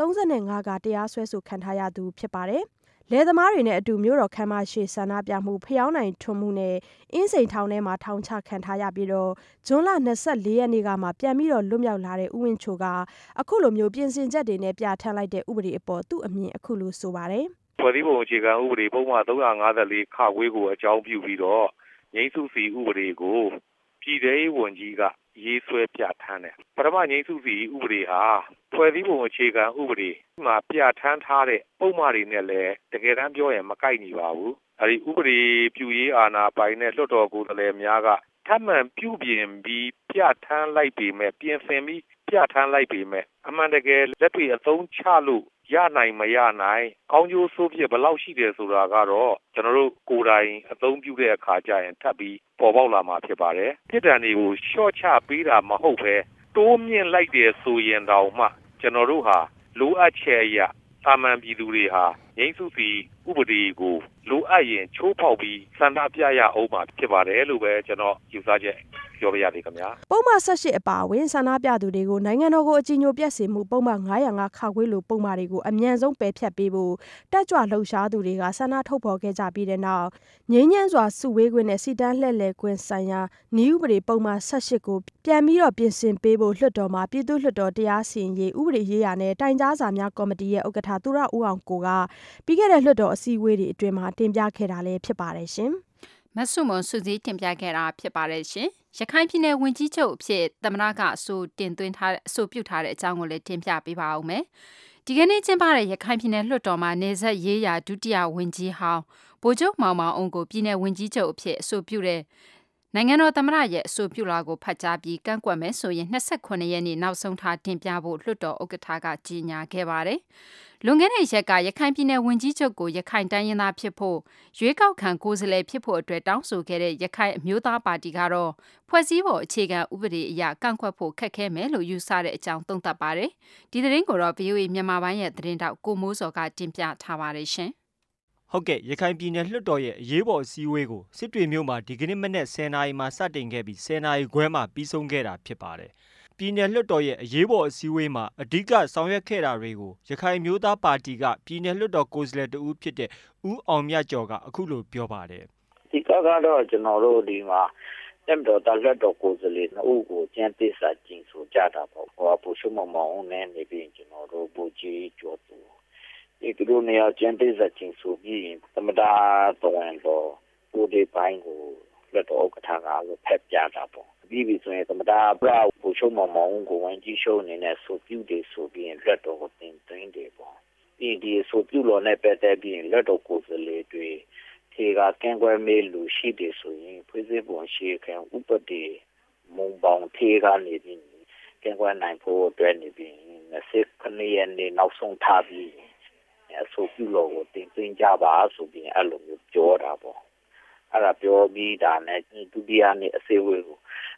35ကတရားစွဲဆိုခံထားရသူဖြစ်ပါတယ်။လယ်သမားတွေနဲ့အတူမြို့တော်ခမ်းမရှိဆန္ဒပြမှုဖျောင်းနိုင်ထွန်းမှုနဲ့အင်းစိန်ထောင်ထဲမှာထောင်ချခံထားရပြီးတော့ဇွန်လ24ရက်နေ့ကမှပြန်ပြီးတော့လွတ်မြောက်လာတဲ့ဦးဝင်းချိုကအခုလိုမျိုးပြင်ဆင်ချက်တွေနဲ့ပြဋ္ဌာန်းလိုက်တဲ့ဥပဒေအပေါ်သူ့အမြင်အခုလိုဆိုပါတယ်။ဖွဲ့စည်းပုံအခြေခံဥပဒေပုံမှန်354ခခွေးကိုအကြောင်းပြုပြီးတော့ငြိမ်းစုစီဥပဒေကိုပြည်ထောင်စုဝန်ကြီးကရေးဆွဲပြဋ္ဌာန်းတယ်ပထမငြိမ်းစုစီဥပဒေဟာဖွဲ့စည်းပုံအခြေခံဥပဒေမှာပြဋ္ဌာန်းထားတဲ့ပုံမှန်တွေနဲ့လည်းတကယ်တမ်းပြောရင်မကိုက်ညီပါဘူးအဲဒီဥပဒေပြုရေးအာဏာပိုင်နဲ့လွှတ်တော်ကိုယ်စားလှယ်များကထပ်မံပြုပြင်ပြီးပြဋ္ဌာန်းလိုက်ပေမဲ့ပြင်ဆင်ပြီးပြဋ္ဌာန်းလိုက်ပေမဲ့အမှန်တကယ်လက်တွေ့အသုံးချလို့ရနိုင်မရနိုင်ကောင်းကျိုးဆိုးဖြစ်ဘယ်လောက်ရှိတယ်ဆိုတာကတော့ကျွန်တော်တို့ကိုယ်တိုင်အသုံးပြုတဲ့အခါကျရင်ထပ်ပြီးပေါ်ပေါက်လာမှာဖြစ်ပါတယ်ပြစ်ဒဏ်တွေကိုလျှော့ချပေးတာမဟုတ်ပဲတိုးမြင့်လိုက်တယ်ဆိုရင်တောင်မှကျွန်တော်တို့ဟာလိုအပ်ချက်အရသာမန်ပြည်သူတွေဟာငြိမ်းစုစီဥပဒေကိုလိုအပ်ရင်ချိုးဖောက်ပြီးဆန္ဒပြရအောင်မှာဖြစ်ပါတယ်လို့ပဲကျွန်တော်ယူဆချက်ပြောပြရသေးခင်ဗျာပုံမှန်18အပါအဝင်ဆန္ဒပြသူတွေကိုနိုင်ငံတော်ကိုအကြီးညိုပြက်စေမှုပုံမှန်905ခါခွေးလိုပုံမှန်တွေကိုအမြန်ဆုံးပယ်ဖျက်ပေးဖို့တက်ကြွလှုပ်ရှားသူတွေကဆန္ဒထုတ်ဖော်ခဲ့ကြပြီးတဲ့နောက်ငြိမ်းချမ်းစွာစုဝေးခွင့်နဲ့စီတန်းလှည့်လည်ခွင့်ဆိုင်ရာနည်းဥပဒေပုံမှန်18ကိုပြန်ပြီးတော့ပြင်ဆင်ပေးဖို့လွှတ်တော်မှာပြည်သူ့လွှတ်တော်တရားစီရင်ရေးဥပဒေရေးရာနဲ့တိုင်ကြားစာများကော်မတီရဲ့ဥက္ကဋ္ဌသူရဦးအောင်ကိုကပြီးခဲ့တဲ့လွှတ်တော်အစည်းအဝေးတွေအတွင်းမှာတင်ပြခဲ့တာလည်းဖြစ်ပါတယ်ရှင်မဆုမွန်စုစည်းတင်ပြခဲ့တာဖြစ်ပါတယ်ရှင်ရခိုင်ပြည်နယ်ဝန်ကြီးချုပ်အဖြစ်သမ္မတကအဆိုတင်သွင်းထားအဆိုပြုထားတဲ့အကြောင်းကိုလည်းတင်ပြပေးပါဦးမယ်ဒီကနေ့ကျင်းပတဲ့ရခိုင်ပြည်နယ်လွှတ်တော်မှာနေဆက်ရေးရာဒုတိယဝန်ကြီးဟောင်းဗိုလ်ချုပ်မောင်မောင်အုံကိုပြည်နယ်ဝန်ကြီးချုပ်အဖြစ်အဆိုပြုတဲ့နိုင်ငံတော်သမ္မတရဲ့အဆိုပြုလွှာကိုဖတ်ကြားပြီးကန့်ကွက်မယ်ဆိုရင်29ရက်နေ့နောက်ဆုံးထားတင်ပြဖို့လွှတ်တော်ဥက္ကဋ္ဌကကြေညာခဲ့ပါတယ်လွန်ခဲ့တဲ့ရက်ကရခိုင်ပြည်နယ်ဝန်ကြီးချုပ်ကိုရခိုင်တိုင်းရင်းသားဖြစ်ဖို့ရွေးကောက်ခံကိုယ်စားလှယ်ဖြစ်ဖို့အတွက်တောင်းဆိုခဲ့တဲ့ရခိုင်အမျိုးသားပါတီကတော့ဖွဲ့စည်းပုံအခြေခံဥပဒေအရကန့်ကွက်ဖို့ခက်ခဲမယ်လို့ယူဆတဲ့အကြောင်းသုံးသပ်ပါတယ်ဒီသတင်းကိုတော့ VOA မြန်မာပိုင်းရဲ့သတင်းတောက်ကိုမိုးစော်ကတင်ပြထားပါတယ်ရှင်ဟုတ်ကဲ့ရခိုင်ပြည်နယ်လွှတ်တော်ရဲ့အရေးပေါ်အစည်းအဝေးကိုစစ်တွေမြို့မှာဒီကနေ့မနက်10:00 နာရီမှာစတင်ခဲ့ပြီး10:00 နာရီခွဲမှာပြီးဆုံးခဲ့တာဖြစ်ပါတယ်ပြည်နယ်လွှတ်တော်ရဲ့အရေးပေါ်အစည်းအဝေးမှာအဓိကဆောင်ရွက်ခဲ့တာတွေကိုရခိုင်မျိုးသားပါတီကပြည်နယ်လွှတ်တော်ကိုယ်စားလှယ်တဦးဖြစ်တဲ့ဦးအောင်မြတ်ကျော်ကအခုလိုပြောပါတယ်ဒီကတော့ကျွန်တော်တို့ဒီမှာတက်တော်တလွှတ်တော်ကိုယ်စားလှယ်2ဦးကိုကျန်းသစ္စာကျင်းဆိုကြတာပေါ့ဟောပူရှုံမောင်အောင်နဲ့နေပြီးကျွန်တော်တို့ဘူကြီးကျော်သူဒီလိုနေရာကျန်းသစ္စာကျင်းဆိုပြီးသမ္မတတော်တော်ကိုဒီပိုင်းကိုလွှတ်တော်ဥက္ကဋ္ဌကလို့ဖက်ပြတာပေါ့ပြီးပြီဆိုရင်သမ္မတပရာဘူရှုံမောင်အောင်ကိုဝန်ကြီးရှုံးနေနဲ့ဆိုပြုတယ်ဆိုပြီးလွှတ်တော်ကိုတင်သွင်းတယ်ပေါ့ဒီဆိုပြုလို့နဲ့ပတ်သက်ပြီးလွှတ်တော်ကိုယ်စားလှယ်တွေထေကကင်းကွယ်မေးလူရှိတယ်ဆိုရင်ဖွဲ့စည်းပုံရှိခံဥပဒေမုံပေါင်းထေကနေပြီးကင်းကွယ်နိုင်ဖို့အတွက်နေပြီး29ရက်နေ့နောက်ဆုံးထားပြီးအဆိုပြုလို့ကိုတင်သွင်းကြပါဆိုပြီးအဲ့လိုမျိုးပြောတာပေါ့အဲ့ဒါပြောပြီးတာနဲ့ဒုတိယနေ့အစည်းအဝေးကို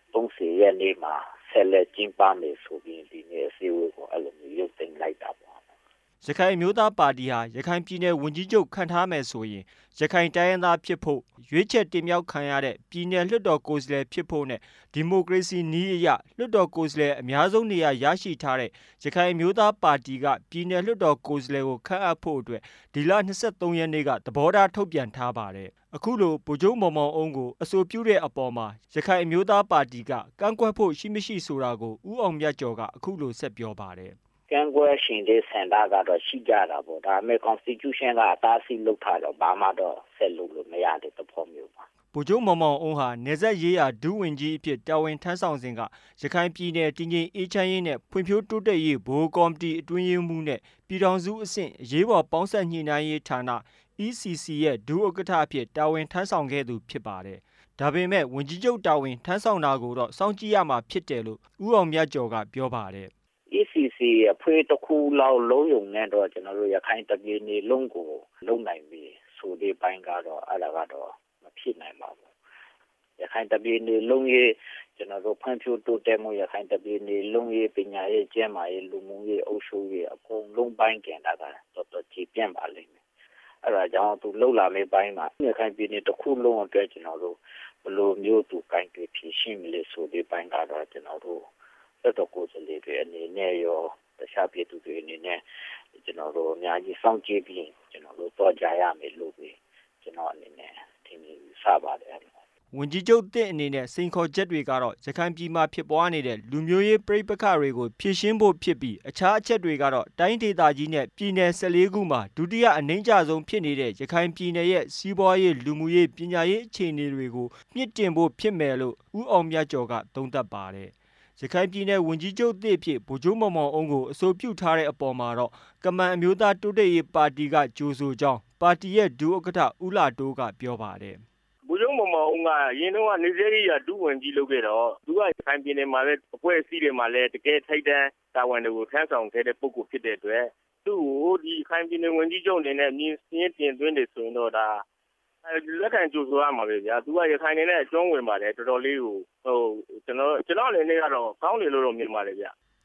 30ရက်နေ့မှာဆက်လက်ကျင်းပမယ်ဆိုပြီးဒီနေ့အစည်းအဝေးကိုအဲ့လိုမျိုးရုပ်သိမ်းလိုက်တာပေါ့ရခိုင်မျိုးသားပါတီဟာရခိုင်ပြည်နယ်ဝန်ကြီးချုပ်ခန့်ထားမယ်ဆိုရင်ရခိုင်တိုင်းရင်းသားဖြစ်ဖို့ရွေးချယ်တင်မြှောက်ခံရတဲ့ပြည်နယ်လွှတ်တော်ကိုယ်စားလှယ်ဖြစ်ဖို့နဲ့ဒီမိုကရေစီနည်းအရလွှတ်တော်ကိုယ်စားလှယ်အများဆုံးနေရာရရှိထားတဲ့ရခိုင်မျိုးသားပါတီကပြည်နယ်လွှတ်တော်ကိုယ်စားလှယ်ကိုခန့်အပ်ဖို့အတွက်ဒီလ23ရက်နေ့ကသဘောထားထုတ်ပြန်ထားပါတယ်အခုလိုဗိုလ်ချုပ်မောင်မောင်အုံးကိုအဆိုပြုတဲ့အပေါ်မှာရခိုင်အမျိုးသားပါတီကကန့်ကွက်ဖို့ရှိမရှိဆိုတာကိုဦးအောင်မြတ်ကျော်ကအခုလိုဆက်ပြောပါတယ်ကံကွယ်ရှင်တဲ့စင်တာကတော့ရှိကြတာပေါ့ဒါပေမဲ့ constitution ကအသားစီလုပ်ထားတော့ဘာမှတော့ဆက်လုပ်လို့မရတဲ့သဘောမျိုးပါဗိုလ်ချုပ်မောင်မောင်အုံးဟာနေဆက်ရေးရာဒုဝန်ကြီးအဖြစ်တာဝန်ထမ်းဆောင်စဉ်ကရခိုင်ပြည်နယ်တည်ငြိမ်အေးချမ်းရေးနဲ့ဖွံ့ဖြိုးတိုးတက်ရေးဗဟိုကော်မတီအတွင်းရေးမှူးနဲ့ပြည်ထောင်စုအဆင့်အရေးပေါ်ပေါင်းစပ်ညှိနှိုင်းရေးဌာန ECC ရဲ့ဒုဥက္ကဋ္ဌအဖြစ်တာဝန်ထမ်းဆောင်ခဲ့သူဖြစ်ပါတယ်ဒါပေမဲ့ဝန်ကြီးချုပ်တာဝန်ထမ်းဆောင်တာကိုတော့စောင့်ကြည့်ရမှာဖြစ်တယ်လို့ဦးအောင်မြတ်ကျော်ကပြောပါတယ် ECC အဖွဲ့တစ်ခုလောက်လုံးယုံနဲ့တော့ကျွန်တော်တို့ရခိုင်တပြည်နေလုံးကိုလုံနိုင်ပြီဆိုတဲ့ပိုင်းကတော့အဲ့ဒါကတော့မဖြစ်နိုင်ပါဘူးရခိုင်တပြည်နေလုံးရေးကျွန်တော်တို့ဖွံ့ဖြိုးတိုးတက်မှုရခိုင်တပြည်နေလုံးရေးပညာရေးကျန်းမာရေးလူမှုရေးအုပ်ချုပ်ရေးအကုန်လုံးပိုင်းကျန်တာကတော့ကြည်ပြန့်ပါလိမ့်မယ်အဲ့ဒါကြောင့်သူလှုပ်လာမယ့်ပိုင်းမှာရခိုင်ပြည်နယ်တစ်ခုလုံးအတွက်ကျွန်တော်တို့ဘယ်လိုမျိုးသူကိုင်တွယ်ဖြည့်ရှင်းမလဲဆိုတဲ့ပိုင်းကတော့ကျွန်တော်တို့တော့ကိုယ်စားလှယ်တွေအနေနဲ့ရောတခြားပြည်သူတွေအနေနဲ့ကျွန်တော်တို့အများကြီးစောင့်ကြည့်ပြီးကျွန်တော်တို့တော့ကြားရမယ်လို့ပဲကျွန်တော်အနေနဲ့ထင်ယူဆပါတယ်ဝန်ကြီးချုပ်တစ်အနေနဲ့စိန်ခေါ်ချက်တွေကတော့ရခိုင်ပြည်မှာဖြစ်ပွားနေတဲ့လူမျိုးရေးပဋိပက္ခတွေကိုဖြေရှင်းဖို့ဖြစ်ပြီးအခြားအချက်တွေကတော့တိုင်းဒေသကြီးနဲ့ပြည်နယ်14ခုမှာဒုတိယအနှိမ့်ကျဆုံးဖြစ်နေတဲ့ရခိုင်ပြည်နယ်ရဲ့စီးပွားရေးလူမှုရေးပညာရေးအခြေအနေတွေကိုမြင့်တင်ဖို့ဖြစ်မယ်လို့ဦးအောင်မြတ်ကျော်ကသုံးသပ်ပါတယ်ရခိုင်ပြည်နယ်ဝန်ကြီးချုပ်သစ်ဖြစ်ဗိုလ်ချုပ်မောင်မောင်အုံးကိုအဆိုပြုထားတဲ့အပေါ်မှာတော့ကမန်အမျိုးသားတိုးတက်ရေးပါတီကကြိုဆိုကြောင်းပါတီရဲ့ဒုဥက္ကဋ္ဌဦးလာတိုးကပြောပါတယ်ဗိုလ်ချုပ်မောင်မောင်အုံးကအရင်တော့နေစေးရဒုဝန်ကြီးလုပ်ခဲ့တော့သူကရခိုင်ပြည်နယ်မှာလည်းအဖွဲ့အစည်းတွေမှာလည်းတကယ်ထိပ်တန်းတာဝန်တွေကိုထမ်းဆောင်ခဲ့တဲ့ပုဂ္ဂိုလ်ဖြစ်တဲ့အတွက်သူ့ကိုဒီရခိုင်ပြည်နယ်ဝန်ကြီးချုပ်အနေနဲ့မြင်းစင်းတင်သွင်းတယ်ဆိုရင်တော့ဒါလက်ခံကြိုဆိုရမှာပဲဗျာသူကရခိုင်နယ်နဲ့အကျွမ်းဝင်ပါတယ်တော်တော်လေးကိုကျွန်တော်အနေနဲ့ကတော့ကောင်းတယ်လို့တော့မြင်ပါတယ်ဗျ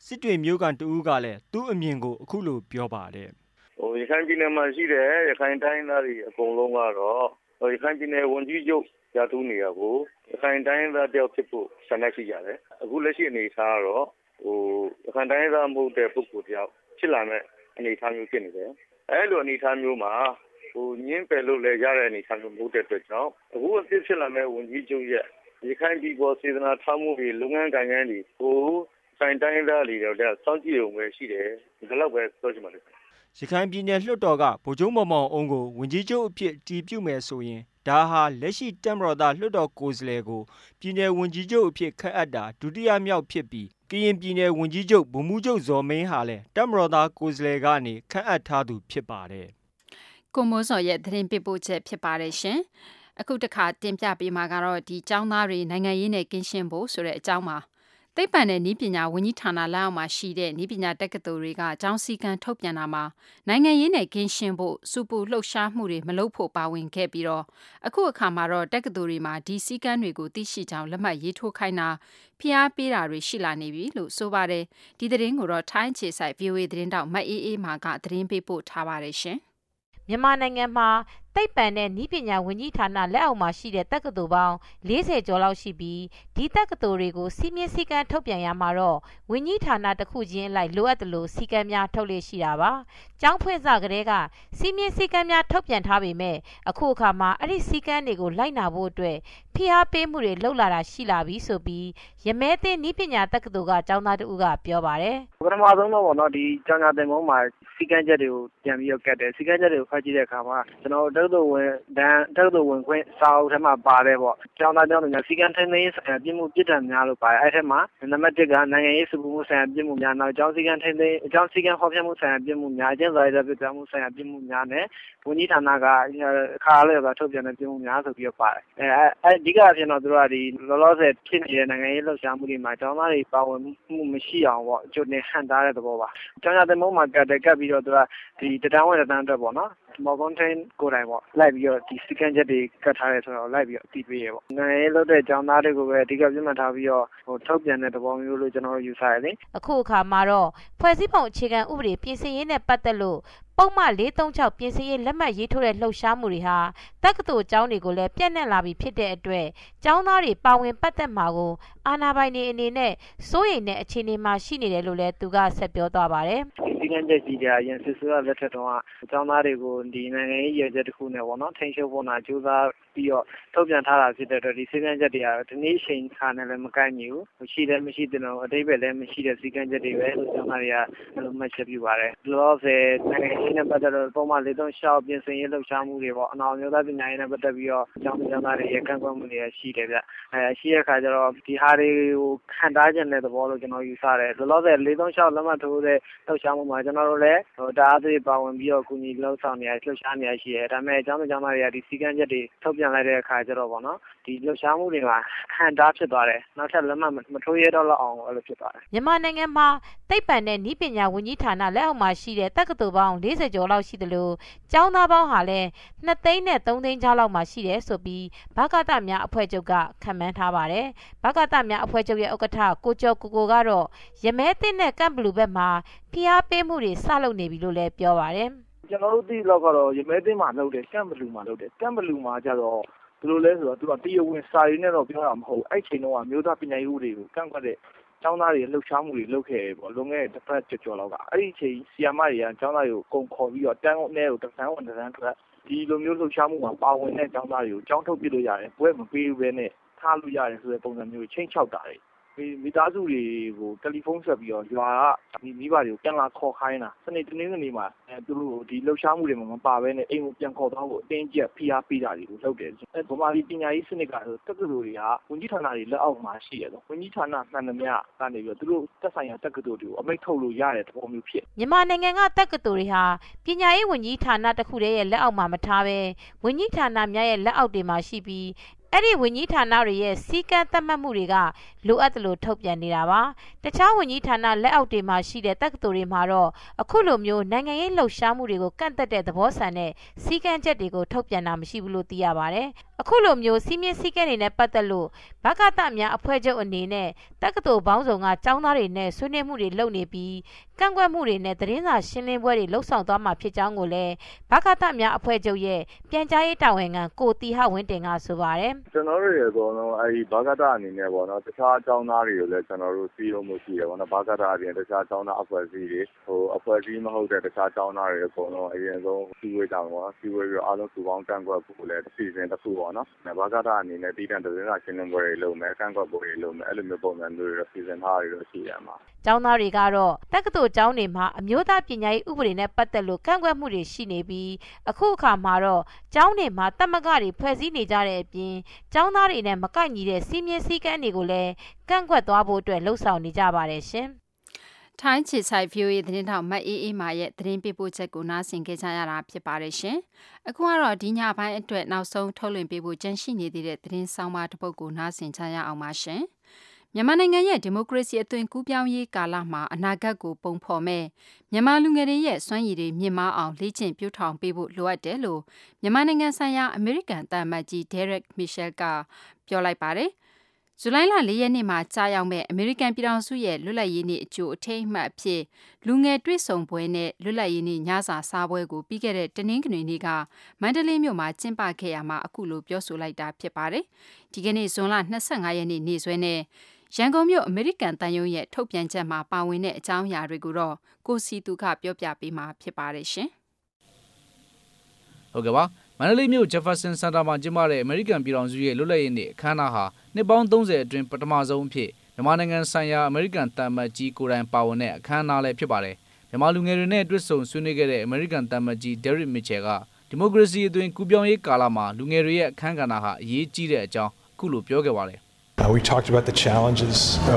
စစ်တွေမျိုးကန်တူကလည်းသူ့အမြင်ကိုအခုလိုပြောပါတယ်ရခိုင်ပြည်နယ်မှာရှိတဲ့ရခိုင်တိုင်းသားတွေအကုန်လုံးကတော့ရခိုင်ပြည်နယ်ဝန်ကြီးချုပ်ရတူးနေရကိုရခိုင်တိုင်းသားတယောက်ဖြစ်ဖို့ဆန္ဒရှိကြတယ်အခုလက်ရှိအနေအထားကတော့ရခိုင်တိုင်းသားမဟုတ်တဲ့ပုဂ္ဂိုလ်တယောက်ဖြစ်လာမဲ့အနေအထားမျိုးဖြစ်နေတယ်အဲလိုအနေအထားမျိုးမှာညင်းပယ်လို့လည်းရတဲ့အနေအထားမျိုးမဟုတ်တဲ့အတွက်ကြောင့်အခုအဖြစ်ဖြစ်လာမဲ့ဝန်ကြီးချုပ်ရဲ့ရခိုင်ပြည်ပေါ်စေတနာထားမှုတွေလုပ်ငန်းကိုင်ငန်းတွေကိုဆိုင်တိုင်းသားတွေတော့စောင့်ကြည့်ရုံပဲရှိတယ်ဒီလောက်ပဲပြောချင်ပါတယ်ရခိုင်ပြည်နယ်လွှတ်တော်ကဗိုလ်ချုပ်မောင်မောင်အုံးကိုဝန်ကြီးချုပ်အဖြစ်တည်ပြုမယ်ဆိုရင်ဒါဟာလက်ရှိတပ်မတော်သားလွှတ်တော်ကိုယ်စားလှယ်ကိုပြည်နယ်ဝန်ကြီးချုပ်အဖြစ်ခန့်အပ်တာဒုတိယမြောက်ဖြစ်ပြီးကရင်ပြည်နယ်ဝန်ကြီးချုပ်ဗိုလ်မှူးချုပ်ဇော်မင်းဟာလည်းတပ်မတော်သားကိုယ်စားလှယ်ကနေခန့်အပ်ထားသူဖြစ်ပါတယ်ကိုမိုးစောရဲ့သတင်းပေးပို့ချက်ဖြစ်ပါတယ်ရှင်အခုတစ်ခါတင်ပြပေးမှာကတော့ဒီကျောင်းသားတွေနိုင်ငံရေးနဲ့ကင်းရှင်းဖို့ဆိုတဲ့အကြောင်းပါသိပ္ပံနဲ့နည်းပညာဝန်ကြီးဌာနလက်အောက်မှာရှိတဲ့နည်းပညာတက္ကသိုလ်တွေကကျောင်းစည်းကမ်းထုတ်ပြန်တာမှာနိုင်ငံရေးနဲ့ကင်းရှင်းဖို့စူပူလှုပ်ရှားမှုတွေမလုပ်ဖို့ပါဝင်ခဲ့ပြီးတော့အခုအခါမှာတော့တက္ကသိုလ်တွေမှာဒီစည်းကမ်းတွေကိုသိရှိကြောင်းလက်မှတ်ရေးထိုးခိုင်းတာဖိအားပေးတာတွေရှိလာနေပြီလို့ဆိုပါတယ်ဒီသတင်းကိုတော့ထိုင်းခြေဆိုင် VOA သတင်းတောက်မတ်အေးအေးမာကသတင်းပေးပို့ထားပါတယ်ရှင်မြန်မာနိုင်ငံမှာသိပ္ပံနဲ့နည်းပညာဝန်ကြီးဌာနလက်အောက်မှာရှိတဲ့တက္ကသိုလ်ပေါင်း40ကျော်လောက်ရှိပြီးဒီတက္ကသိုလ်တွေကိုစီမင်းစည်းကမ်းထုတ်ပြန်ရမှာတော့ဝန်ကြီးဌာနတစ်ခုချင်းအလိုက်လိုအပ်သလိုစည်းကမ်းများထုတ်လေ့ရှိတာပါ။ကျောင်းဖွင့်စကတည်းကစီမင်းစည်းကမ်းများထုတ်ပြန်ထားပေမဲ့အခုအခါမှာအဲ့ဒီစည်းကမ်းတွေကိုလိုက်နာဖို့အတွက်ဖိအားပေးမှုတွေလုပ်လာတာရှိလာပြီဆိုပြီးရမဲသင်းနည်းပညာတက္ကသိုလ်ကကျောင်းသားတို့ကပြောပါတယ်။ပထမဆုံးတော့ပေါ့နော်ဒီကျောင်းသားတင်ပုံးမှာစည်းကမ်းချက်တွေကိုပြန်ပြီးတော့ကတ်တယ်စည်းကမ်းချက်တွေကိုဖတ်ကြည့်တဲ့အခါမှာကျွန်တော်တို့တက္ကသိုလ်ဝင်ခွင့်စာအုပ်ထဲမှာပါတယ်ပေါ့ကျောင်းသားကျောင်းသူများစီကံထိန်းသိမ်းရေးဆိုင်ရာပြည်မှုပြစ်ဒဏ်များလို့ပါတယ်အဲ့ထက်မှာနံပါတ်1ကနိုင်ငံရေးစုမှုဆိုင်ရာပြည်မှုများနောက်ကျောင်းစီကံထိန်းသိမ်းအကြောင်းစီကံဟောပြောမှုဆိုင်ရာပြည်မှုများအကျဉ်းစာရေးပြပြမှုဆိုင်ရာပြည်မှုများနဲ့ဝန်ကြီးဌာနကခါလေးကထုတ်ပြန်တဲ့ပြည်မှုများဆိုပြီးတော့ပါတယ်အဓိကအဖြစ်တော့သူတို့ကဒီလောလောဆယ်ဖြစ်နေတဲ့နိုင်ငံရေးလှုပ်ရှားမှုတွေမှာကျောင်းသားတွေပါဝင်မှုမရှိအောင်ပေါ့ကြိုတင်ဟန်တားတဲ့သဘောပါကျောင်းသားတင်မုံမှာကတ်ပြီးတော့သူကဒီတန်းဝင်တန်းအတွက်ပေါ့နော်မော်ကွန်ထိန်ကိုယ်တိုင်ပေါ့လိုက်ပြီးတော့ဒီစကန်ချက်တွေကတ်ထားရဲဆိုတော့လိုက်ပြီးတော့အတိပေးရပေါ့နိုင်ငံရေးလုပ်တဲ့ကျောင်းသားတွေကိုပဲအဓိကပြမှတ်ထားပြီးတော့ထုတ်ပြန်တဲ့သဘောမျိုးလို့ကျွန်တော်တို့ယူဆရတယ်အခုအခါမှာတော့ဖွဲ့စည်းပုံအခြေခံဥပဒေပြင်ဆင်ရေးနဲ့ပတ်သက်လို့ပုံမှန်436ပြင်ဆင်ရေးလက်မှတ်ရေးထိုးတဲ့လှုပ်ရှားမှုတွေဟာတက္ကသိုလ်ကျောင်းတွေကိုလည်းပြန့်နှံ့လာပြီဖြစ်တဲ့အတွက်ကျောင်းသားတွေပါဝင်ပတ်သက်မှာကိုအာဏာပိုင်တွေအနေနဲ့စိုးရိမ်တဲ့အခြေအနေမှာရှိနေတယ်လို့လည်းသူကဆက်ပြောသွားပါတယ်ဒီကနေ့ချက်ကြီးတဲ့အရင်စစ်စိုးရလက်ထက်တုန်းကကျောင်းသားတွေကိုဒီနိုင်ငံရေးရည်ရွယ်ချက်တစ်ခုနဲ့ပေါ့နော်ထိန်းချုပ်ဖို့နာကြိုးစားပြီးတော့ထုတ်ပြန်ထားတာဖြစ်တဲ့အတွက်ဒီစည်းကမ်းချက်တွေကဒီနေ့အချိန်ခါနဲ့လည်းမကိုက်ညီဘူးရှိတယ်မရှိတဲ့တော့အတိတ်ပဲလည်းမရှိတဲ့စည်းကမ်းချက်တွေပဲလို့ကျောင်းသားတွေကအဲ့လိုမှတ်ချက်ပြုပါတယ်ဒီလိုဆိုနိုင်ငံရေးနဲ့ပတ်သက်လို့ပုံမှန်436ပြင်ဆင်ရေးလှုပ်ရှားမှုတွေပေါ့အနောက်မျိုးသားပညာရေးနဲ့ပတ်သက်ပြီးတော့ကျောင်းသားတွေရဲ့ကန့်ကွက်မှုတွေရှိတယ်ဗျရှိတဲ့အခါကျတော့ဒီဟာတွေကိုခံထားခြင်းတဲ့သဘောလို့ကျွန်တော်ယူဆတယ်လောလောဆယ်436လက်မှတ်ထိုးတဲ့လှုပ်ရှားမှုမှာကျွန်တော်တို့လည်းဒါအားဖြင့်ပါဝင်ပြီးတော့ကူညီလှုပ်ဆောင်နေရလှုပ်ရှားနေရရှိတယ်ဒါပေမဲ့ကျောင်းသားတွေကဒီစည်းကမ်းချက်တွေထုတ်ပြန်လိုက်တဲ့အခါကျတော့ပေါ့နော်ဒီလှုပ်ရှားမှုတွေမှာခံထားဖြစ်သွားတယ်နောက်ထပ်လက်မှတ်မထိုးရတော့လောက်အောင်အဲ့လိုဖြစ်သွားတယ်မြန်မာနိုင်ငံမှာသိပ္ပံနဲ့နည်းပညာဝန်ကြီးဌာနလက်အောက်မှာရှိတဲ့တက္ကသိုလ်ပေါင်း40ကျော်လောက်ရှိတယ်လို့ကျောင်းသားပေါင်းဟာလည်း2သိန်းနဲ့3သိန်းကြားလောက်မှာရှိတယ်ဆိုပြီးဘကတများအဖွဲ့ချုပ်ကခန့်မှန်းထားပါတယ်ဘကတများအဖွဲ့ချုပ်ရဲ့ဥက္ကဋ္ဌကိုကျော်ကိုကတော့ရမဲတင်နဲ့ကန့်ဘလူဘက်မှာဖိအားပေးမှုတွေစလုပ်နေပြီလို့လည်းပြောပါတယ်ကျွန်တော်တို့သိလောက်ကတော့ရမဲတင်မှာလုပ်တယ်ကန့်ဘလူမှာလုပ်တယ်ကန့်ဘလူမှာကျတော့သူတို့လဲဆိုတော့သူကတရားဝင်စာရင်းနဲ့တော့ပြောတာမဟုတ်အဲ့ချိန်တော့မျိုးသားပညာရေးဥပဒေကိုကန့်ကွက်တဲ့ကျောင်းသားတွေလှုပ်ရှားမှုတွေလုပ်ခဲ့ပေါ့လွန်ခဲ့တဲ့တစ်ပတ်ကျော်လောက်ကအဲ့ဒီအချိန်ဆီယာမတွေကကျောင်းသားတွေကိုအကုန်ခေါ်ပြီးတော့တန်းနဲ့ကိုတစ်ဆန်းဝင်တစ်ဆန်းထွက်ဒီလိုမျိုးလှုပ်ရှားမှုမှာပါဝင်တဲ့ကျောင်းသားတွေကိုကျောင်းထုတ်ပြလို့ရတယ်ဘွဲမပေးဘူးပဲနဲ့ထားလို့ရတယ်ဆိုတဲ့ပုံစံမျိုးချင်းချောက်တာတွေမိသားစုတွေကိုတယ်လီဖုန်းဆက်ပြီးတော့ရွာကမိဘတွေကိုပြန်လာခေါ်ခိုင်းတာစနေတနင်္ဂနွေမှာသူတို့ဒီလှုပ်ရှားမှုတွေမှာမပါဘဲနဲ့အိမ်ကိုပြန်ခေါ်သွားဖို့အတင်းကျပ်ဖိအားပေးတာတွေကိုလုပ်တယ်ဗမာပြည်ပညာရေးစနစ်ကတက္ကသိုလ်တွေကဝန်ကြီးဌာနတွေလက်အောက်မှာရှိရတော့ဝန်ကြီးဌာနမှန်သမျှကနေပြီးတော့သူတို့သက်ဆိုင်ရာတက္ကသိုလ်တွေကိုအမိန့်ထုတ်လို့ရတဲ့သဘောမျိုးဖြစ်မြန်မာနိုင်ငံကတက္ကသိုလ်တွေဟာပညာရေးဝန်ကြီးဌာနတစ်ခုတည်းရဲ့လက်အောက်မှာမထားဘဲဝန်ကြီးဌာနများရဲ့လက်အောက်တွေမှာရှိပြီးအဲ့ဒီဝန်ကြီးဌာနတွေရဲ့စီကံသတ်မှတ်မှုတွေကလိုအပ်တယ်လို့ထုတ်ပြန်နေတာပါတခြားဝန်ကြီးဌာနလက်အောက်တွေမှာရှိတဲ့တက္ကသိုလ်တွေမှာတော့အခုလိုမျိုးနိုင်ငံရေးလှုပ်ရှားမှုတွေကိုကန့်သက်တဲ့သဘောဆန်တဲ့စီကံချက်တွေကိုထုတ်ပြန်တာမရှိဘူးလို့သိရပါတယ်အခုလိုမျိုးစီမင်းစည်းကမ်းတွေနဲ့ပတ်သက်လို့ဘကသများအဖွဲ့ချုပ်အနေနဲ့တက္ကသိုလ်ပေါင်းစုံကကျောင်းသားတွေနဲ့ဆွေးနွေးမှုတွေလုပ်နေပြီးကန့်ကွက်မှုတွေနဲ့သတင်းစာရှင်းလင်းပွဲတွေလှုပ်ဆောင်သွားမှာဖြစ်ကြောင်းကိုလည်းဘကသများအဖွဲ့ချုပ်ရဲ့ပြန်ကြားရေးတာဝန်ခံကိုတီဟဝင်းတင်ကဆိုပါတယ်ကျွန်တော်တို့ရေပေါ့နော်အဲဒီဘကသအနေနဲ့ပေါ့နော်တခြားကျောင်းသားတွေကိုလည်းကျွန်တော်တို့စီးရုံမှုရှိတယ်ပေါ့နော်ဘကသအပြင်တခြားကျောင်းသားအဖွဲ့အစည်းတွေအဖွဲ့အစည်းမဟုတ်တဲ့တခြားကျောင်းသားတွေပေါ့နော်အရင်ဆုံးစီးဝေးကြမှာစီးဝေးပြီးအားလုံးစုပေါင်းကန့်ကွက်ဖို့လည်းအစီအစဉ်တစ်ခုပေါ့နော်ဘကသအနေနဲ့တည်တံ့သတင်းစာရှင်းလင်းပွဲတွေလုပ်မယ်ကန့်ကွက်ပွဲတွေလုပ်မယ်အဲ့လိုမျိုးပုံစံမျိုးတွေစီစဉ်ထားရလို့ရှိရမှာကျောင်းသားတွေကတော့တက္ကသိုလ်ကျောင်းတွေမှာအမျိုးသားပညာရေးဥပဒေနဲ့ပတ်သက်လို့ကန့်ကွက်မှုတွေရှိနေပြီးအခုအခါမှာတော့ကျောင်းတွေမှာတမကတွေဖွဲ့စည်းနေကြတဲ့အပြင်ကျောင်းသားတွေနဲ့မကိုက်ညီတဲ့စီးမြင်စည်းကမ်းတွေကိုလည်းကန့်ကွက်သွားဖို့အတွက်လှုံ့ဆော်နေကြပါတယ်ရှင်ထိုင်းချစ်ဆိုင် VOA သတင်းထောက်မအေးအေးမာရဲ့သတင်းပေးပို့ချက်ကိုနားဆင်ကြရတာဖြစ်ပါတယ်ရှင်။အခုကတော့ဒီညပိုင်းအတွက်နောက်ဆုံးထုတ်လွှင့်ပေးဖို့ကြန့်ရှိနေသေးတဲ့သတင်းဆောင်ပါတစ်ပုဒ်ကိုနားဆင်ကြရအောင်ပါရှင်။မြန်မာနိုင်ငံရဲ့ဒီမိုကရေစီအသွင်ကူးပြောင်းရေးကာလမှာအနာဂတ်ကိုပုံဖော်မဲ့မြန်မာလူငယ်တွေရဲ့စွမ်းရည်တွေမြင့်မားအောင်လေ့ကျင့်ပြထောင်ပေးဖို့လိုအပ်တယ်လို့မြန်မာနိုင်ငံဆိုင်ရာအမေရိကန်တပ်မတ်ကြီး Derek Mitchell ကပြောလိုက်ပါတယ်။ဇူလိုင်လ4ရက်နေ့မှာကြာရောက်မဲ့အမေရိကန်ပြည်ထောင်စုရဲ့လွတ်လပ်ရေးနေ့အကျိုးအထိမ်းအမှတ်အဖြစ်လူငယ်တွေ့ဆုံပွဲနဲ့လွတ်လပ်ရေးနေ့ညစာစားပွဲကိုပြီးခဲ့တဲ့တနင်္ဂနွေနေ့ကမန္တလေးမြို့မှာကျင်းပခဲ့ရမှာအခုလိုပြောဆိုလိုက်တာဖြစ်ပါတယ်။ဒီကနေ့ဇွန်လ25ရက်နေ့နေ့စွဲနဲ့ရန်ကုန်မြို့အမေရိကန်တန်ယုံရဲ့ထုတ်ပြန်ချက်မှာပါဝင်တဲ့အကြောင်းအရာတွေကိုတော့ကိုစီသူခပြောပြပေးမှာဖြစ်ပါတယ်ရှင်။ဟုတ်ကဲ့ပါမန္တလေးမြို့ Jefferson Center မှာကျင်းပတဲ့အမေရိကန်ပြည်ထောင်စုရဲ့လွတ်လပ်ရေးနေ့အခမ်းအနားဟာနှစ်ပေါင်း30အတွင်းပထမဆုံးအဖြစ်မြန်မာနိုင်ငံဆိုင်ရာအမေရိကန်တမန်ကြီးကိုယ်တိုင်ပါဝင်တဲ့အခမ်းအနားလည်းဖြစ်ပါတယ်။မြန်မာလူငယ်တွေနဲ့တွေ့ဆုံဆွေးနွေးခဲ့တဲ့အမေရိကန်တမန်ကြီး Derek Mitchell ကဒီမိုကရေစီအသွင်ကူးပြောင်းရေးကာလမှာလူငယ်တွေရဲ့အခမ်းကဏ္ဍဟာအရေးကြီးတဲ့အကြောင်းအခုလိုပြောခဲ့ပါတယ် We talked about the challenges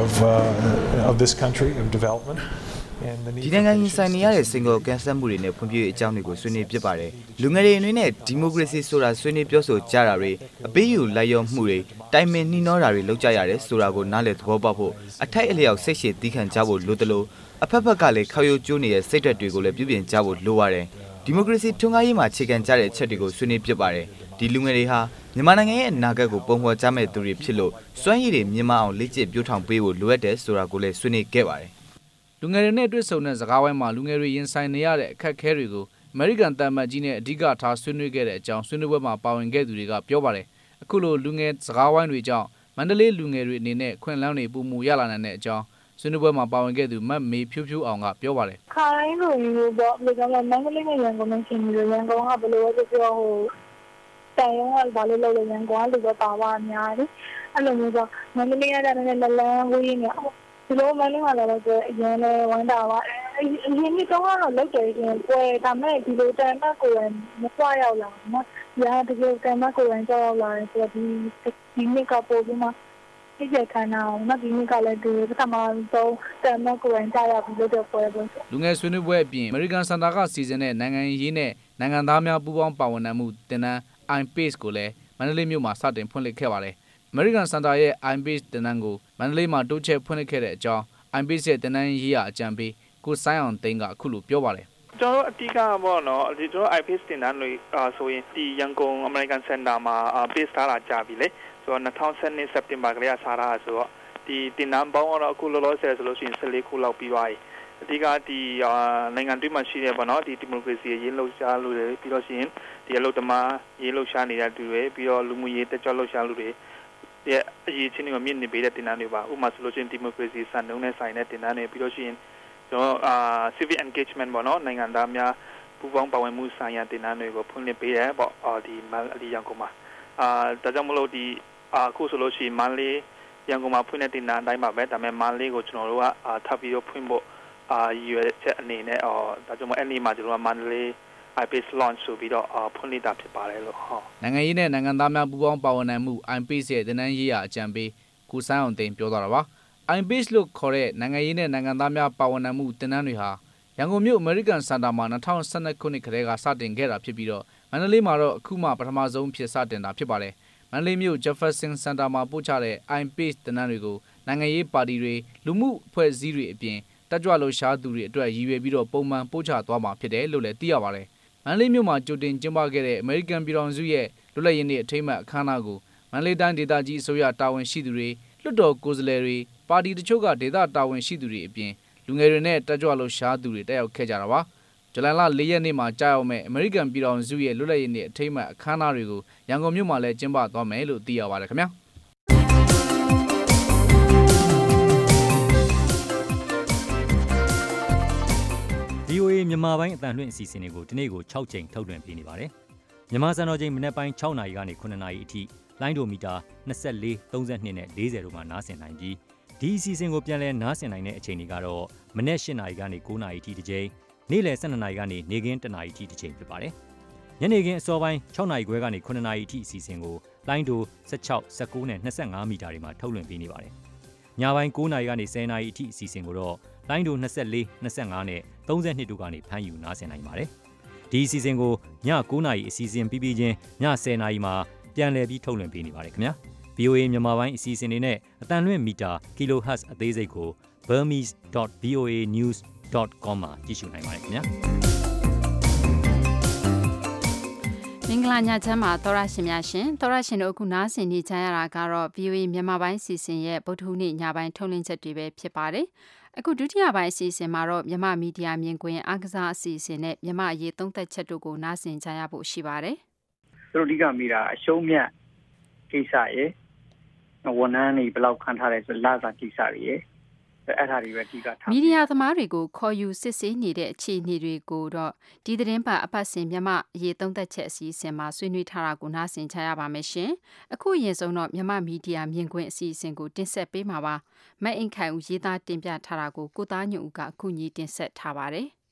of this country of development. ဒီနိုင်ငံရင်ဆိုင်နေရတဲ့စင်ကာကန်ဆယ်မှုတွေနဲ့ဖွံ့ဖြိုးရေးအကြောင်းတွေကိုဆွေးနွေးဖြစ်ပါတယ်။လူငယ်တွေအနေနဲ့ဒီမိုကရေစီဆိုတာဆွေးနွေးပြောဆိုကြတာတွေအပေးယူလိုက်ရောမှုတွေတိုင်ပင်နှီးနှောတာတွေလုပ်ကြရတယ်ဆိုတာကိုနားလည်သဘောပေါက်ဖို့အထိုက်အလျောက်စိတ်ရှည်သီးခံကြဖို့လိုတယ်လို့အဖက်ဖက်ကလည်းခောက်ရိုးကျိုးနေတဲ့စိတ်ဓာတ်တွေကိုလည်းပြုပြင်ကြဖို့လိုပါတယ်။ဒီမိုကရေစီထွန်းကားရေးမှာခြေခံကြတဲ့အချက်တွေကိုဆွေးနွေးဖြစ်ပါတယ်။ဒီလူငယ်တွေဟာမြန်မာနိုင်ငံရဲ့အနာဂတ်ကိုပုံဖော်ကြမဲ့သူတွေဖြစ်လို့စွမ်းရည်တွေမြင့်မားအောင်လေ့ကျင့်ပြထောင်ပေးဖို့လိုအပ်တယ်ဆိုတာကိုလည်းဆွေးနွေးခဲ့ပါတယ်လူငယ်တွေနဲ့တွေ့ဆုံတဲ့စကားဝိုင်းမှာလူငယ်တွေရင်ဆိုင်နေရတဲ့အခက်အခဲတွေကိုအမေရိကန်တမန်ကြီးနဲ့အဓိကထားဆွေးနွေးခဲ့တဲ့အကြောင်းဆွေးနွေးပွဲမှာပါဝင်ခဲ့သူတွေကပြောပါတယ်အခုလိုလူငယ်စကားဝိုင်းတွေကြောင့်မန္တလေးလူငယ်တွေအနေနဲ့ခွင့်လန်းတွေပုံမူရလာနိုင်တဲ့အကြောင်းဆွေးနွေးပွဲမှာပါဝင်ခဲ့သူမတ်မေဖြူဖြူအောင်ကပြောပါတယ်ခိုင်းလိုမျိုးပေါ့ဒီကနေ့မန္တလေးနဲ့ရန်ကုန်မှာရှင်နေရန်ကုန်ကဘယ်လိုလဲပြောဟိုတိုင်ရုံးကဘာလို့လုပ်လဲရန်ကုန်ကလူတော့ပါပါအများတယ်အဲ့လိုမျိုးတော့မန္တလေးကတည်းကလည်းလမ်းဝေးနေဒီလိုမန္တလေးမှာလည်းအရင်လည်းဝမ်းတာပါအရင်ကတော့လောက်တယ်ရင်ပွဲဒါမဲ့ဒီလိုတန်မကိုယ်မပွားရောက်လာနော်ရာတကယ်တန်မကိုယ်ကြောက်လာတယ်ဆိုတော့ဒီနေ့ကပို့ပြီးမှဒီကျခဏအောင်နော်ဒီနေ့ကလည်းဒီပထမဆုံးတန်မကိုယ်ကြောက်ရပြီးလို့ပွဲပေါ့လူငယ်ဆွေးနွေးပွဲအပြင်အမေရိကန်စင်တာကစီစဉ်တဲ့နိုင်ငံရေးနဲ့နိုင်ငံသားများပူးပေါင်းပါဝင်နိုင်မှုတင်နန်း iPace ကိုလည်းမန္တလေးမြို့မှာစတင်ဖွင့်လှစ်ခဲ့ပါတယ်အမေရိကန်စင်တာရဲ့ iPace တင်နန်းကိုမန္တလေးမှာတိုးချဲ့ဖွင့်လှစ်ခဲ့တဲ့အကြောင်း iPace ရဲ့တင်နန်းရေးရာအကြံပေးကိုစိုင်းအောင်သိန်းကအခုလိုပြောပါတယ်ကျွန်တော်အတိကပေါ့နော်ဒီကျွန်တော် iPace တင်နန်းတွေဆိုရင်ဒီရန်ကုန် American Center မှာ base ထားတာကြာပြီလေဆိုတော့2012 September ကလေးကစားတာဆိုတော့ဒီတင်နန်းပေါင်းတော့အခုလောလောဆယ်ဆိုလို့ရှိရင်14ခုလောက်ပြီးသွားပြီအတိကဒီနိုင်ငံတွင်းမှာရှိတဲ့ပေါ့နော်ဒီဒီမိုကရေစီရေးလှုပ်ရှားလို့ပြီးတော့ရှိရင်ဒီအလုပ်သမားရေးလှုပ်ရှားနေတဲ့သူတွေပြီးတော့လူမှုရေးတက်ကြွလှုပ်ရှားလူတွေရဲ့အရေးချင်းတွေမြင့်နေပေးတဲ့တင်နန်းတွေပါဥပမာဆိုလို့ရှိရင်ဒီမိုကရေစီစံနှုန်းနဲ့ဆိုင်တဲ့တင်နန်းတွေပြီးတော့ရှိရင်ကျွန်တော်civic engagement ပေါ့နော်နိုင်ငံသားများပူးပေါင်းပါဝင်မှုဆိုင်ရာတင်နန်းတွေကိုဖွင့်လှစ်ပေးတယ်ပေါ့ဒီရန်ကုန်မှာဒါကြောင့်မလို့ဒီအခုဆိုလို့ရှိရင်မန္တလေးရန်ကုန်မှာဖွင့်တဲ့တင်နန်းအတိုင်းပါပဲဒါပေမဲ့မန္တလေးကိုကျွန်တော်တို့ကထပ်ပြီးတော့ဖွင့်ဖို့ရွေးချက်အနေနဲ့ဒါကြောင့်မို့အဲ့ဒီမှာကျွန်တော်ကမန္တလေး iPace launch ဆိုပြီးတော့ဖွင့်လိုက်တာဖြစ်ပါတယ်လို့နိုင်ငံရေးနဲ့နိုင်ငံသားများပူးပေါင်းပါဝင်နိုင်မှု iPace ရဲ့တင်နန်းရေးရာအကြံပေးကိုစိုင်းအောင်သိန်းပြောသွားတာပါ iPace လို့ခေါ်တဲ့နိုင်ငံရေးနဲ့နိုင်ငံသားများပါဝင်နိုင်မှုတင်နန်းတွေဟာရန်ကုန်မြို့ American Center မှာ2012ခုနှစ်ကတည်းကစတင်ခဲ့တာဖြစ်ပြီးတော့မန္တလေးမှာတော့အခုမှပထမဆုံးဖြစ်စတင်တာဖြစ်ပါတယ်မန္တလေးမြို့ Jefferson Center မှာပို့ချတဲ့ iPace သင်တန်းတွေကိုနိုင်ငံရေးပါတီတွေလူမှုအဖွဲ့အစည်းတွေအပြင်တက်ကြွလှုပ်ရှားသူတွေအတွက်ရည်ရွယ်ပြီးတော့ပုံမှန်ပို့ချသွားမှာဖြစ်တယ်လို့လည်းသိရပါတယ်။မန္တလေးမြို့မှာကြိုတင်ကျင်းပခဲ့တဲ့ American ပြည်ထောင်စုရဲ့လွတ်လပ်ရေးနေ့အထိမ်းအမှတ်အခမ်းအနားကိုမန္တလေးတိုင်းဒေသကြီးအစိုးရတာဝန်ရှိသူတွေလွှတ်တော်ကိုယ်စားလှယ်တွေပါတီတချို့ကဒေသတာဝန်ရှိသူတွေအပြင်လူငယ်တွေနဲ့တက်ကြွလှုပ်ရှားသူတွေတက်ရောက်ခဲ့ကြတာပါ။ဇူလိုင်လ4 ရက်နေ့မှာကြာရောက်မဲ့ American ပြည်ထောင်စုရဲ့လွတ်လပ်ရေးနေ့အထိမ်းအမှတ်အခမ်းအနားတွေကိုရန်ကုန်မြို့မှာလည်းကျင်းပသွားမယ်လို့သိရပါတယ်ခင်ဗျာ။ VOA မြန်မာပိုင်းအတန်လွှင့်အစီအစဉ်တွေကိုဒီနေ့ကို6ချိန်ထုတ်လွှင့်ပေးနေပါတယ်။မြန်မာစံတော်ချိန်မနက်ပိုင်း6နာရီကနေ9နာရီအထိလိုင်းဒိုမီတာ24 32နဲ့40တို့မှာနားဆင်နိုင်ပြီးဒီအစီအစဉ်ကိုပြန်လည်နားဆင်နိုင်တဲ့အချိန်တွေကတော့မနက်8နာရီကနေ9နာရီအထိတစ်ချိန်နေ့လယ်12နာရီကနေနေ့ခင်း1နာရီအထိတစ်ချိန်ဖြစ်ပါတယ်။ညနေခင်းအစောပိုင်း6နာရီခွဲကနေ9နာရီအထိအစီအစဉ်ကိုလိုင်းဒို16 19နဲ့25မီတာတွေမှာထုတ်လွှင့်ပေးနေပါတယ်။ညပိုင်း9နာရီကနေ10နာရီအထိအစီအစဉ်ကိုတော့လိုင်းဒို24 25နဲ့32တို့ကနေဖမ်းယူနားဆင်နိုင်ပါတယ်။ဒီအစီအစဉ်ကိုည9နာရီအစီအစဉ်ပြီးပြီးချင်းည10နာရီမှာပြန်လည်ပြီးထုတ်လွှင့်ပေးနေပါတယ်ခင်ဗျာ။ VOA မြန်မာပိုင်းအစီအစဉ်တွေနဲ့အတန်လွှင့်မီတာ kHz အသေးစိတ်ကို burmese.voanews.com မှာကြည့်ရှုနိုင်ပါတယ်ခင်ဗျာ။မင်္ဂလာညချမ်းပါသောရရှင်များရှင်သောရရှင်တို့အခုနားဆင်နေကြရတာကတော့ VOA မြန်မာပိုင်းအစီအစဉ်ရဲ့ဗုဒ္ဓဟူးနေ့ညပိုင်းထုတ်လွှင့်ချက်တွေပဲဖြစ်ပါတယ်။အခုဒုတိယပိုင်းအစီအစဉ်မှာတော့မြန်မာမီဒီယာမြင်ကွင်းအားကစားအစီအစဉ်နဲ့မြန်မာအရေးသုံးသပ်ချက်တို့ကိုနားဆင်ကြရဖို့ရှိပါတယ်။သူတို့အဓိကမိတာအရှုံးမြတ်ကိစ္စရဲ့ဝန်ထမ်းတွေဘယ်လောက်ခံထားလဲဆိုလစာကိစ္စတွေရဲ့အဲ့ဒါတွေပဲအဓိကထားမီဒီယာသမားတွေကိုခေါ်ယူစစ်ဆေးနေတဲ့အခြေအနေတွေကိုတော့ဒီသတင်းပတ်အပတ်စဉ်မြန်မာအရေးသုံးသပ်ချက်အစီအစဉ်မှာဆွေးနွေးထားတာကိုနားဆင်ကြရပါမယ်ရှင်။အခုအရင်ဆုံးတော့မြန်မာမီဒီယာမြင်ကွင်းအစီအစဉ်ကိုတင်ဆက်ပေးမှာပါ။မအင်ခိုင်ဦးရေးသားတင်ပြထားတာကိုကိုသားညွန့်ဦးကအခုညီတင်ဆက်ထားပါတယ်။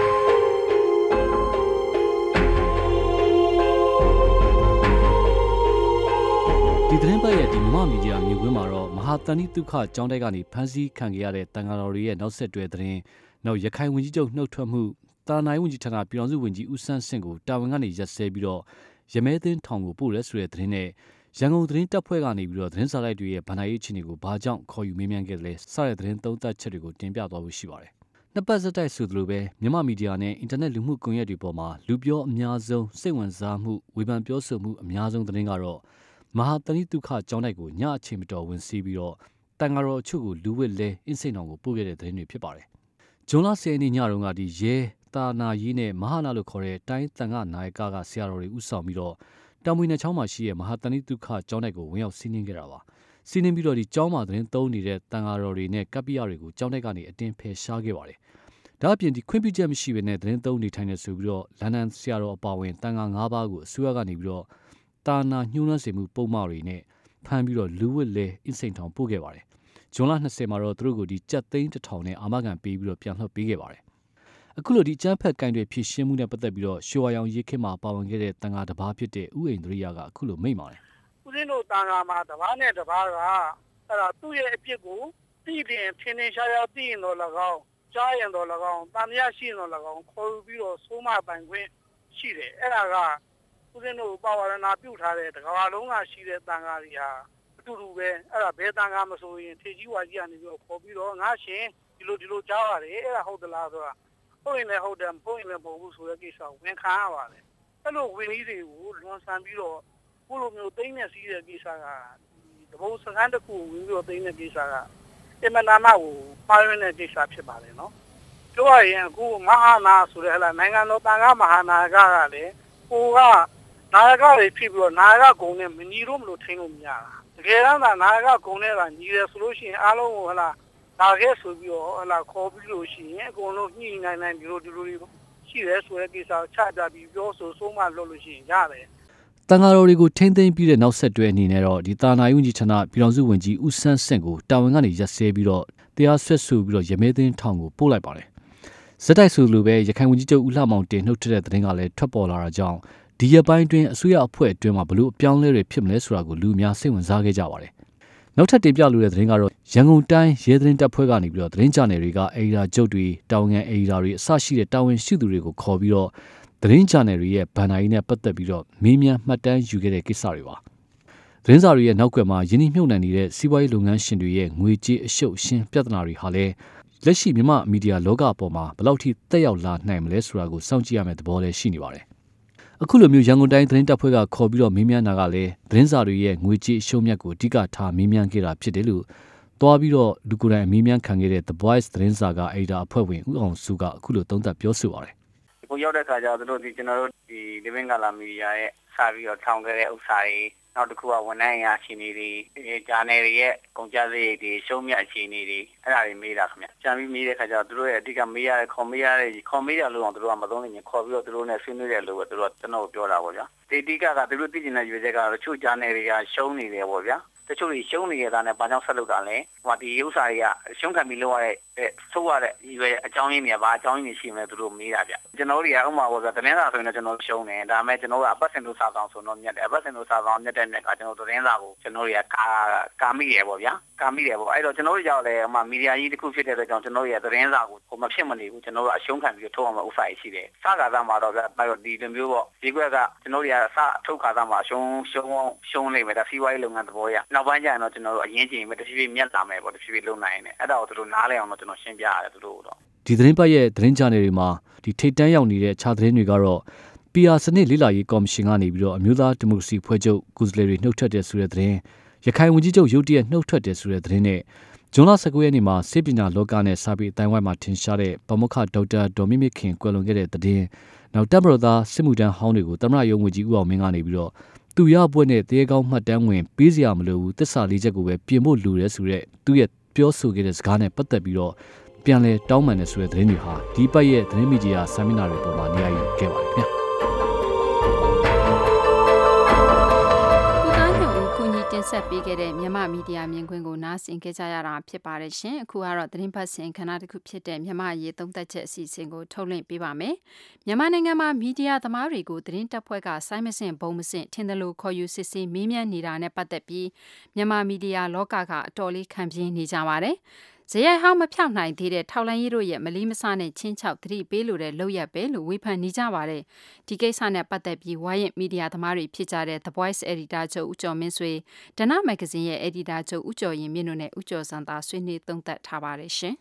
ဒီသတင်းပတ်ရဲ့ဒီမြန်မာမီဒီယာမြင်ကွင်းမှာတော့မဟာတန်တိဒုက္ခကျောင်းတိုက်ကနေဖမ်းဆီးခံခဲ့ရတဲ့တန်ဃာတော်တွေရဲ့နောက်ဆက်တွဲသတင်းနောက်ရခိုင်ဝန်ကြီးချုပ်နှုတ်ထွက်မှုတာနိုင်ဝန်ကြီးဌာနပြည်တော်စုဝန်ကြီးဦးဆန်းစင်ကိုတာဝန်ကနေရက်စဲပြီးတော့ရမဲသိန်းထောင်ကိုပို့ရဲဆိုတဲ့သတင်းနဲ့ရန်ကုန်သတင်းတပ်ဖွဲ့ကနေပြီးတော့သတင်းစာလိုက်တွေရဲ့ဗဏ္ဍာရေးအခြေအနေကိုဘာကြောင့်ခေါ်ယူမေးမြန်းခဲ့တယ်လဲစတဲ့သတင်းသုံးသပ်ချက်တွေကိုတင်ပြသွားဖို့ရှိပါတယ်။နှစ်ပတ်ဆက်တိုက်ဆိုသလိုပဲမြန်မာမီဒီယာနဲ့အင်တာနက်လူမှုကွန်ရက်တွေပေါ်မှာလူပြောအများဆုံးစိတ်ဝင်စားမှုဝေဖန်ပြောဆိုမှုအများဆုံးသတင်းကတော့မဟာတဏိဒုက္ခကျောင်းတိုက်ကိုညအချိန်မတော်ဝင်စီးပြီးတော့တန်ဃာတော်အချို့ကိုလူဝစ်လဲအင်းစိန်တော်ကိုပို့ခဲ့တဲ့သတင်းတွေဖြစ်ပါတယ်။ဂျွန်လ10ရက်နေ့ညတုန်းကဒီရဲတာနာရေးနဲ့မဟာနာလို့ခေါ်တဲ့တိုင်းတန်ခါနာယကဆရာတော်တွေဥဆောင်ပြီးတော့တောင်မွေနယ်ချောင်းမှာရှိတဲ့မဟာတဏိဒုက္ခကျောင်းတိုက်ကိုဝင်ရောက်စီးနင်းခဲ့တာပါ။စီးနင်းပြီးတော့ဒီကျောင်းမှာသတင်းသုံးနေတဲ့တန်ဃာတော်တွေနဲ့ကပ္ပိယတွေကိုကျောင်းတိုက်ကနေအတင်းဖယ်ရှားခဲ့ပါတယ်။ဒါအပြင်ဒီခွင့်ပြုချက်မရှိဘဲနဲ့သတင်းသုံးနေထိုင်နေဆိုပြီးတော့လန်ဒန်ဆရာတော်အပါဝင်တန်ဃာ9ပါးကိုအစိုးရကနေပြီးတော့တာနာညှိုးနှံစေမှုပုံမှန်တွေနဲ့ဖမ်းပြီးတော့လူဝစ်လဲအင်းစိန်ထောင်ပို့ခဲ့ပါတယ်။ဇွန်လ20မှာတော့သူတို့ကိုဒီကြက်သိန်း1000နဲ့အာမခံပေးပြီးတော့ပြန်လွှတ်ပေးခဲ့ပါတယ်။အခုလိုဒီအကြမ်းဖက်ကိုင်တွေဖြစ်ရှင်းမှုနဲ့ပတ်သက်ပြီးတော့ရွှေဝါရောင်ရေးခင်းမှာပါဝင်ခဲ့တဲ့တန်ဃာတစ်ပါးဖြစ်တဲ့ဥအိန္ဒြိယကအခုလိုမိန့်ပါတယ်။ဦးဇင်းတို့တန်ဃာမှာတစ်ပါးနဲ့တစ်ပါးကအဲ့ဒါသူ့ရဲ့အပြစ်ကိုသိရင်ထင်းထင်းရှားရှားသိရင်တော့၎င်းကြားရင်တော့၎င်းတန်မြတ်ရှိရင်တော့၎င်းခေါ်ယူပြီးတော့စိုးမပိုင်ခွင့်ရှိတယ်။အဲ့ဒါကဦးဇင်းတို့ပါဝါရဏပြုထားတဲ့တကဘာလုံးကရှိတဲ့တန်ဃာတွေဟာအတူတူပဲအဲ့ဒါဘယ်တန်ဃာမဆိုရင်ထေကြီးဝါကြီးကနေပြီးတော့ခေါ်ပြီးတော့ငါရှင်ဒီလိုကြားရတယ်အဲ့ဒါဟုတ်သလားဆိုတာဟုတ်ရင်လည်းဟုတ်တယ်မဟုတ်ရင်လည်းမဟုတ်ဘူးဆိုတဲ့ကိစ္စကိုဝန်ခံရပါတယ်အဲ့လိုဝန်ကြီးတွေကိုလွန်ဆန်ပြီးတော့ကိုလိုမျိုးသိမ့်နေစီးတဲ့ကိစ္စကဒီဘုံစကားတစ်ခုဝင်ပြီးတော့သိမ့်တဲ့ကိစ္စကအင်မနာမကိုပါရင်းတဲ့ကိစ္စဖြစ်ပါလေနော်ပြောရရင်အခုမဟာနာဆိုတဲ့ဟလာနိုင်ငံတော်တန်ခါမဟာနာကလည်းကိုကနာယကတွေဖြစ်ပြီးတော့နာယကဂုံနဲ့မညီလို့မလို့ထိန်းလို့မရတာတကယ်တမ်းသာနာယကဂုံနဲ့ကညီတယ်ဆိုလို့ရှိရင်အားလုံးကိုဟလာဒါခဲ့ဆိုပြီးတော့ဟလာခေါ်ပြီးလို့ရှိရင်အကုန်လုံးညှိနိုင်ဒီလိုရှိတယ်ဆိုတဲ့ကိစ္စကိုချပြပြီးပြောဆိုဆုံးမလုပ်လို့ရှိရင်ရတယ်တန်ဃာတော်တွေကိုထိမ့်သိမ်းပြီးတဲ့နောက်ဆက်တွဲအနေနဲ့တော့ဒီတာနာယုံကြီးဌာနပြည်တော်စုဝန်ကြီးဦးဆန်းစင်ကိုတာဝန်ကနေရက်စဲပြီးတော့တရားစွဲဆိုပြီးတော့ရမဲသိန်းထောင်ကိုပို့လိုက်ပါတယ်ဇက်တိုက်ဆိုလိုပဲရခိုင်ဝန်ကြီးချုပ်ဦးလှမောင်တင်နှုတ်ထတဲ့သတင်းကလည်းထွက်ပေါ်လာတာကြောင့်ဒီရပိုင်းတွင်အစိုးရအဖွဲ့အတွင်းမှာဘလို့အပြောင်းလဲတွေဖြစ်မလဲဆိုတာကိုလူအများစိတ်ဝင်စားခဲ့ကြပါတယ်နောက်ထပ်တင်ပြလိုတဲ့သတင်းကတော့ရန်ကုန်တိုင်းရဲသတင်းတပ်ဖွဲ့ကနေပြီးတော့သတင်းကြနယ်တွေကအေဒါကျုပ်တွေတာဝန်ခံအေဒါတွေအစရှိတဲ့တာဝန်ရှိသူတွေကိုခေါ်ပြီးတော့သတင်းကြနယ်တွေရဲ့ဗန်နာရီနဲ့ပတ်သက်ပြီးတော့မေးမြန်းမှတ်တမ်းယူခဲ့တဲ့ကိစ္စတွေပါသတင်းစာတွေရဲ့နောက်ကွယ်မှာယင်းနှိမ့်မြုပ်နှံနေတဲ့စီးပွားရေးလုပ်ငန်းရှင်တွေရဲ့ငွေကြေးအရှုပ်ရှင်းပြဿနာတွေဟာလည်းလက်ရှိမြန်မာမီဒီယာလောကအပေါ်မှာဘယ်လောက်ထိတက်ရောက်လာနိုင်မလဲဆိုတာကိုစောင့်ကြည့်ရမယ့်သဘောလည်းရှိနေပါတယ်။အခုလိုမျိုးရန်ကုန်တိုင်းသတင်းတပ်ဖွဲ့ကခေါ်ပြီးတော့မေးမြန်းတာကလည်းသတင်းစာတွေရဲ့ငွေကြေးအရှုံးမြတ်ကိုအဓိကထားမေးမြန်းခဲ့တာဖြစ်တယ်လို့သွားပြီးတော့လူကိုယ်တိုင်မေးမြန်းခံခဲ့တဲ့ The Voice သတင်းစာကအေဒါအဖွဲ့ဝင်ဦးအောင်စုကအခုလိုသုံးသပ်ပြောဆိုပါတယ်။ကိုရောက်တဲ့ခါကျတော့တို့ကျွန်တော်တို့ဒီ Living Color Media ရဲ့စပြီးတော့ထောင်ခဲ့တဲ့ဥစ္စာတွေနောက်တစ်ခုကဝန်ထမ်းအရာရှိနေတွေဂျာနယ်တွေရဲ့ကုန်ကျစရိတ်တွေရှုံးမြတ်အခြေအနေတွေအဲ့ဒါတွေမေးတာခင်ဗျ။ကြံပြီးမေးတဲ့ခါကျတော့တို့ရဲ့အဓိကမေးရတဲ့ခေါ်မေးရလို့အောင်တို့ကမသုံးနေရင်ခေါ်ပြီးတော့တို့နဲ့ဆွေးနွေးတယ်လို့ပဲတို့ကကျွန်တော်ပြောတာပေါ့ဗျာ။ဒီအဓိကကတို့သိကျင်တဲ့ရွေးချက်ကတော့တချို့ဂျာနယ်တွေကရှုံးနေတယ်ပေါ့ဗျာ။တချို့တွေရှုံးနေရတာနဲ့ဘာကြောင့်ဆက်လုပ်တာလဲဟိုဒီဥစ္စာတွေကရှုံးခံပြီးလောက်ရတဲ့ဆိုးရတဲ့ရွေးအကြောင်းရင်းတွေဘာအကြောင်းရင်းတွေရှိမလဲသူတို့မေးတာဗျကျွန်တော်တို့တွေကဥမာပေါ့ဗျာသတင်းစာဆိုရင်တော့ကျွန်တော်ရှုံးတယ်ဒါပေမဲ့ကျွန်တော်တို့ကအပတ်စဉ်တို့စာဆောင်ဆိုတော့မြတ်တယ်အပတ်စဉ်တို့စာဆောင်မြတ်တဲ့နေ့ကကျွန်တော်သတင်းစာကိုကျွန်တော်တွေကကာမိတယ်ပေါ့ဗျာကာမိတယ်ပေါ့အဲ့တော့ကျွန်တော်တို့ကြောက်လဲဥမာမီဒီယာကြီးတစ်ခုဖြစ်တဲ့အတွက်ကြောင့်ကျွန်တော်တို့ရဲ့သတင်းစာကိုဟိုမဖြစ်မနေဘူးကျွန်တော်တို့အရှုံးခံပြီးထုတ်အောင်ဥစ္စာရှိတယ်စကားသားမှာတော့ဗျာဒီလိုမျိုးပေါ့ဒီကွက်ကကျွန်တော်တို့တွေကစထုတ်ခါသားမှာရှုံးနေမယ်ဒါစီးပွားရေးလုပ်ငန်းသဘောရနောက်ပိုင်းကျရင်တော့ကျွန်တော်တို့အရင်ကျရင်ပဲတဖြည်းဖြည်းမြတ်လာမယ်ပေါ့တဖြည်းဖြည်းလုံနိုင်နေအဲ့ဒါကိုသူတို့နားလည်အောင်တော့ကျွန်တော်ရှင်းပြရတယ်သူတို့တော့ဒီသတင်းပတ်ရဲ့သတင်းချာနယ်တွေမှာဒီထိတ်တန်းရောက်နေတဲ့ခြားသတင်းတွေကတော့ PR စနစ်လေးလာရေးကော်မရှင်ကနေပြီးတော့အမျိုးသားဒီမိုကရေစီဖွဲ့ချုပ်ကိုယ်စားလှယ်တွေနှုတ်ထွက်တယ်ဆိုတဲ့သတင်းရခိုင်ဝန်ကြီးချုပ်ရုတ်တရက်နှုတ်ထွက်တယ်ဆိုတဲ့သတင်းနဲ့ဇွန်လ 19 ရက်နေ့မှာစေပညာလောကနဲ့စာပေအတိုင်းဝိုင်းမှာထင်ရှားတဲ့ဗမုခဒေါက်တာဒေါ်မြင့်မြင့်ခင်ကွယ်လွန်ခဲ့တဲ့သတင်းနောက်တပ်မတော်သားစစ်မှုထမ်းဟောင်းတွေကိုသမ္မတရုံးဝန်ကြီးဦးအောင်မင်းကနေပြီးတော့သူရဘွဲ့နဲ့တရေကောင်းမှတ်တမ်းဝင်ပေးစရာမလိုဘူးသစ္စာလေးချက်ကိုပဲပြင်ဖို့လိုတယ်ဆိုတဲ့သူရဲ့ပြောဆိုခဲ့တဲ့စကားနဲ့ပတ်သက်ပြီးတော့ပြန်လဲတောင်းပန်တဲ့ဆိုတဲ့သတင်းတွေဟာဒီပတ်ရဲ့သတင်းမီဒီယာဆမ်မီနာတွေပေါ်မှာနေရာယူခဲ့ပါတယ်ခင်ဗျာတင်ဆက်ပေးခဲ့တဲ့မြန်မာမီဒီယာမြင်ကွင်းကိုနားဆင်ကြရတာဖြစ်ပါတယ်ရှင်အခုကတော့သတင်းပတ်စဉ်ခဏတစ်ခုဖြစ်တဲ့မြန်မာရေးသုံးသပ်ချက်အစီအစဉ်ကိုထုတ်လွှင့်ပေးပါမယ်မြန်မာနိုင်ငံမှာမီဒီယာသမားတွေကိုသတင်းတပ်ဖွဲ့ကစိုင်းမစင်ဘုံမစင်ထင်တယ်လို့ခေါ်ယူစစ်ဆေးမေးမြန်းနေတာနဲ့ပတ်သက်ပြီးမြန်မာမီဒီယာလောကကအတော်လေးခံပြင်းနေကြပါတယ်ဇယိုင်ဟောင်းမဖြောက်နိုင်သေးတဲ့ထောက်လိုင်းရေးတို့ရဲ့မလီမဆနဲ့ချင်းချောက်သတိပေးလို့တဲ့လောက်ရပဲလို့ဝေဖန်နေကြပါတယ်ဒီကိစ္စနဲ့ပတ်သက်ပြီးဝါရင်မီဒီယာသမားတွေဖြစ်ကြတဲ့ The Voice Editor ချုပ်ဦးကျော်မင်းဆွေဒနမဂ္ဂဇင်းရဲ့ Editor ချုပ်ဦးကျော်ရင်မြင့်တို့နဲ့ဦးကျော်စံသာဆွေးနွေးသုံးသပ်ထားပါတယ်ရှင်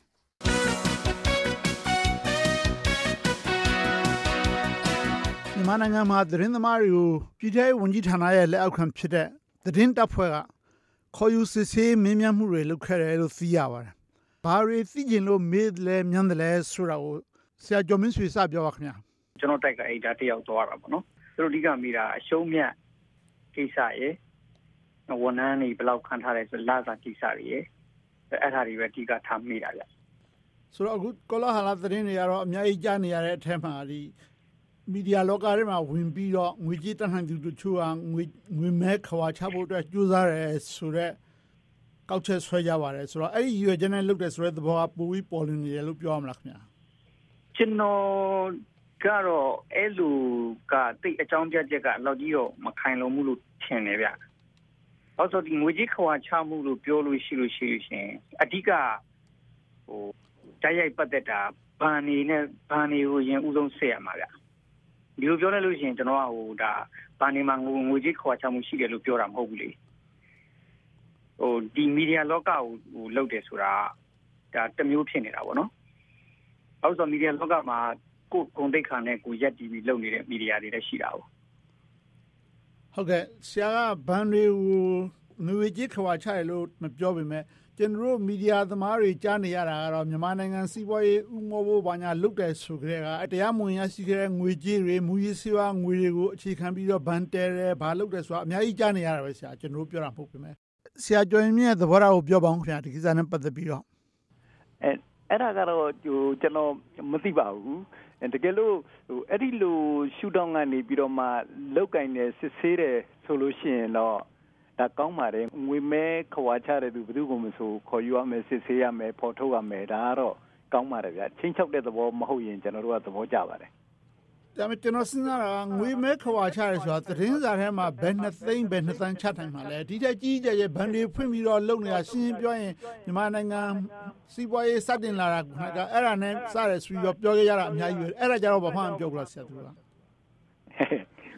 မြန်မာနိုင်ငံမှာသတင်းသမားတွေကိုပြည်ထရေးဝန်ကြီးဌာနရဲ့လက်အောက်ခံဖြစ်တဲ့သတင်းတပ်ဖွဲ့ကခေါ်ယူစစ်ဆေးမင်းမြတ်မှုတွေလုပ်ခဲ့တယ်လို့သိရပါတယ်ဘာတွေသိကျင်လို့မေးတယ်မြန်းတယ်ဆိုတာကိုဆရာကျော်မင်းဆွေစပြောပါခင်ဗျာကျွန်တော်တိုက်ကအဲ့ဒါတယောက်သွားတာပေါ့နော်သူတို့အဓိကမိတာအရှုံးမြတ်ကိစ္စရဲ့ဝန်ထမ်းတွေဘယ်လောက်ခံထားတယ်ဆိုလာစာကိစ္စတွေရဲ့အဲ့ဒါတွေပဲအဓိကထားမိတာဗျဆိုတော့အခုကောလာဟာလာသတင်းတွေကတော့အများကြီးကြားနေရတဲ့အထက်မှာဒီမီဒီယာလောကထဲမှာဝင်ပြီးတော့ငွေကြေးတတ်နိုင်သူတို့ချို့ကငွေမဲခွာချဖို့အတွက်ကြိုးစားတယ်ဆိုတော့ကောက်ချက်ဆွဲကြပါတယ်ဆိုတော့အဲ့ဒီရွေးချက်နဲ့လုပ်တယ်ဆိုတဲ့သဘောကပိုပြီးပေါ်လွင်နေတယ်လို့ပြောရမလားခင်ဗျာကျွန်တော်ကတော့အဲ့လိုကတိတ်အကြောင်းပြချက်ကအလောက်ကြီးတော့မခိုင်လုံမှုလို့ထင်တယ်ဗျ။also ဒီငွေကြေးခွာချမှုလို့ပြောလို့ရှိရင်အဓိကဟိုတိုက်ရိုက်ပတ်သက်တာဘန်တွေကိုရင်ဥဆုံးဆက်ရမှာဗျ။ဒီလိုပြောလိုက်လို့ရှိရင်ကျွန်တော်ကဟိုဒါဘန်နေမှာငွေကြေးခွာချမှုရှိတယ်လို့ပြောတာမဟုတ်ဘူးလေ။ဟိုဒီမီဒီယာလောကကိုဟိုလုပ်တယ်ဆိုတာဒါတစ်မျိုးဖြစ်နေတာပေါ့နော်။အောက်ဆိုမီဒီယာလောကမှာကိုဂုံတိတ်ခါနဲ့ကိုရက်တီဗီလုပ်နေတဲ့မီဒီယာတွေလည်းရှိတာဟုတ်ကဲ့ဆရာကဘန်တွေကိုငွေကြေးခွာချတယ်လို့မပြောပေမဲ့ကျွန်တော်တို့မီဒီယာသမားတွေကြားနေရတာကတော့မြန်မာနိုင်ငံစီးပွားရေးဥမောဖို့ဘာညာလုပ်တယ်ဆိုကြတဲ့ကတရားမဝင်ရရှိခဲ့တဲ့ငွေကြေးတွေမူရည်စေဝါငွေတွေကိုအခြေခံပြီးတော့ဘန်တဲတယ်ဘာလုပ်တယ်ဆိုတာအများကြီးကြားနေရတာပဲဆရာကျွန်တော်တို့ပြောတာမဟုတ်ပေမဲ့ဆရာကျော်ရင်မြင့်ရဲ့သဘောထားကိုပြောပါဦးခင်ဗျာဒီကိစ္စနဲ့ပတ်သက်ပြီးတော့အဲ့ဒါကတော့ဟိုကျွန်တော်မသိပါဘူးတကယ်လို့ဟိုအဲ့ဒီလိုရှူတောင်းကနေပြီးတော့မှလောက်ကင်တယ်စစ်ဆေးတယ်ဆိုလို့ရှိရင်တော့ဒါကောင်းပါတယ်ငွေမဲခွာချတဲ့သူဘယ်သူမှမဆိုခေါ်ယူရမယ်စစ်ဆေးရမယ်ဖော်ထုတ်ရမယ်ဒါကတော့ကောင်းပါတယ်ဗျချင်းချောက်တဲ့သဘောမဟုတ်ရင်ကျွန်တော်တို့ကသဘောကျပါတယ်ဒါပေမဲ့ကျွန်တော်စဉ်းစားတာငွေမဲခွာချရဲဆိုတာသတင်းစာထဲမှာဘယ်2သိန်းဘယ်2သန်းချထိုင်မှာလဲဒီထက်ကြီးကြရဲ့ဘန်တွေဖွင့်ပြီးတော့လုပ်နေတာရှင်းပြောရင်မြန်မာနိုင်ငံစီးပွားရေးစတင်လာတာကအဲ့ဒါနဲ့စရဲဆိုပြီးတော့ပြောခဲ့ရတာအများကြီးပဲအဲ့ဒါကြတော့ဘာမှမပြောဘူးလားဆရာသူက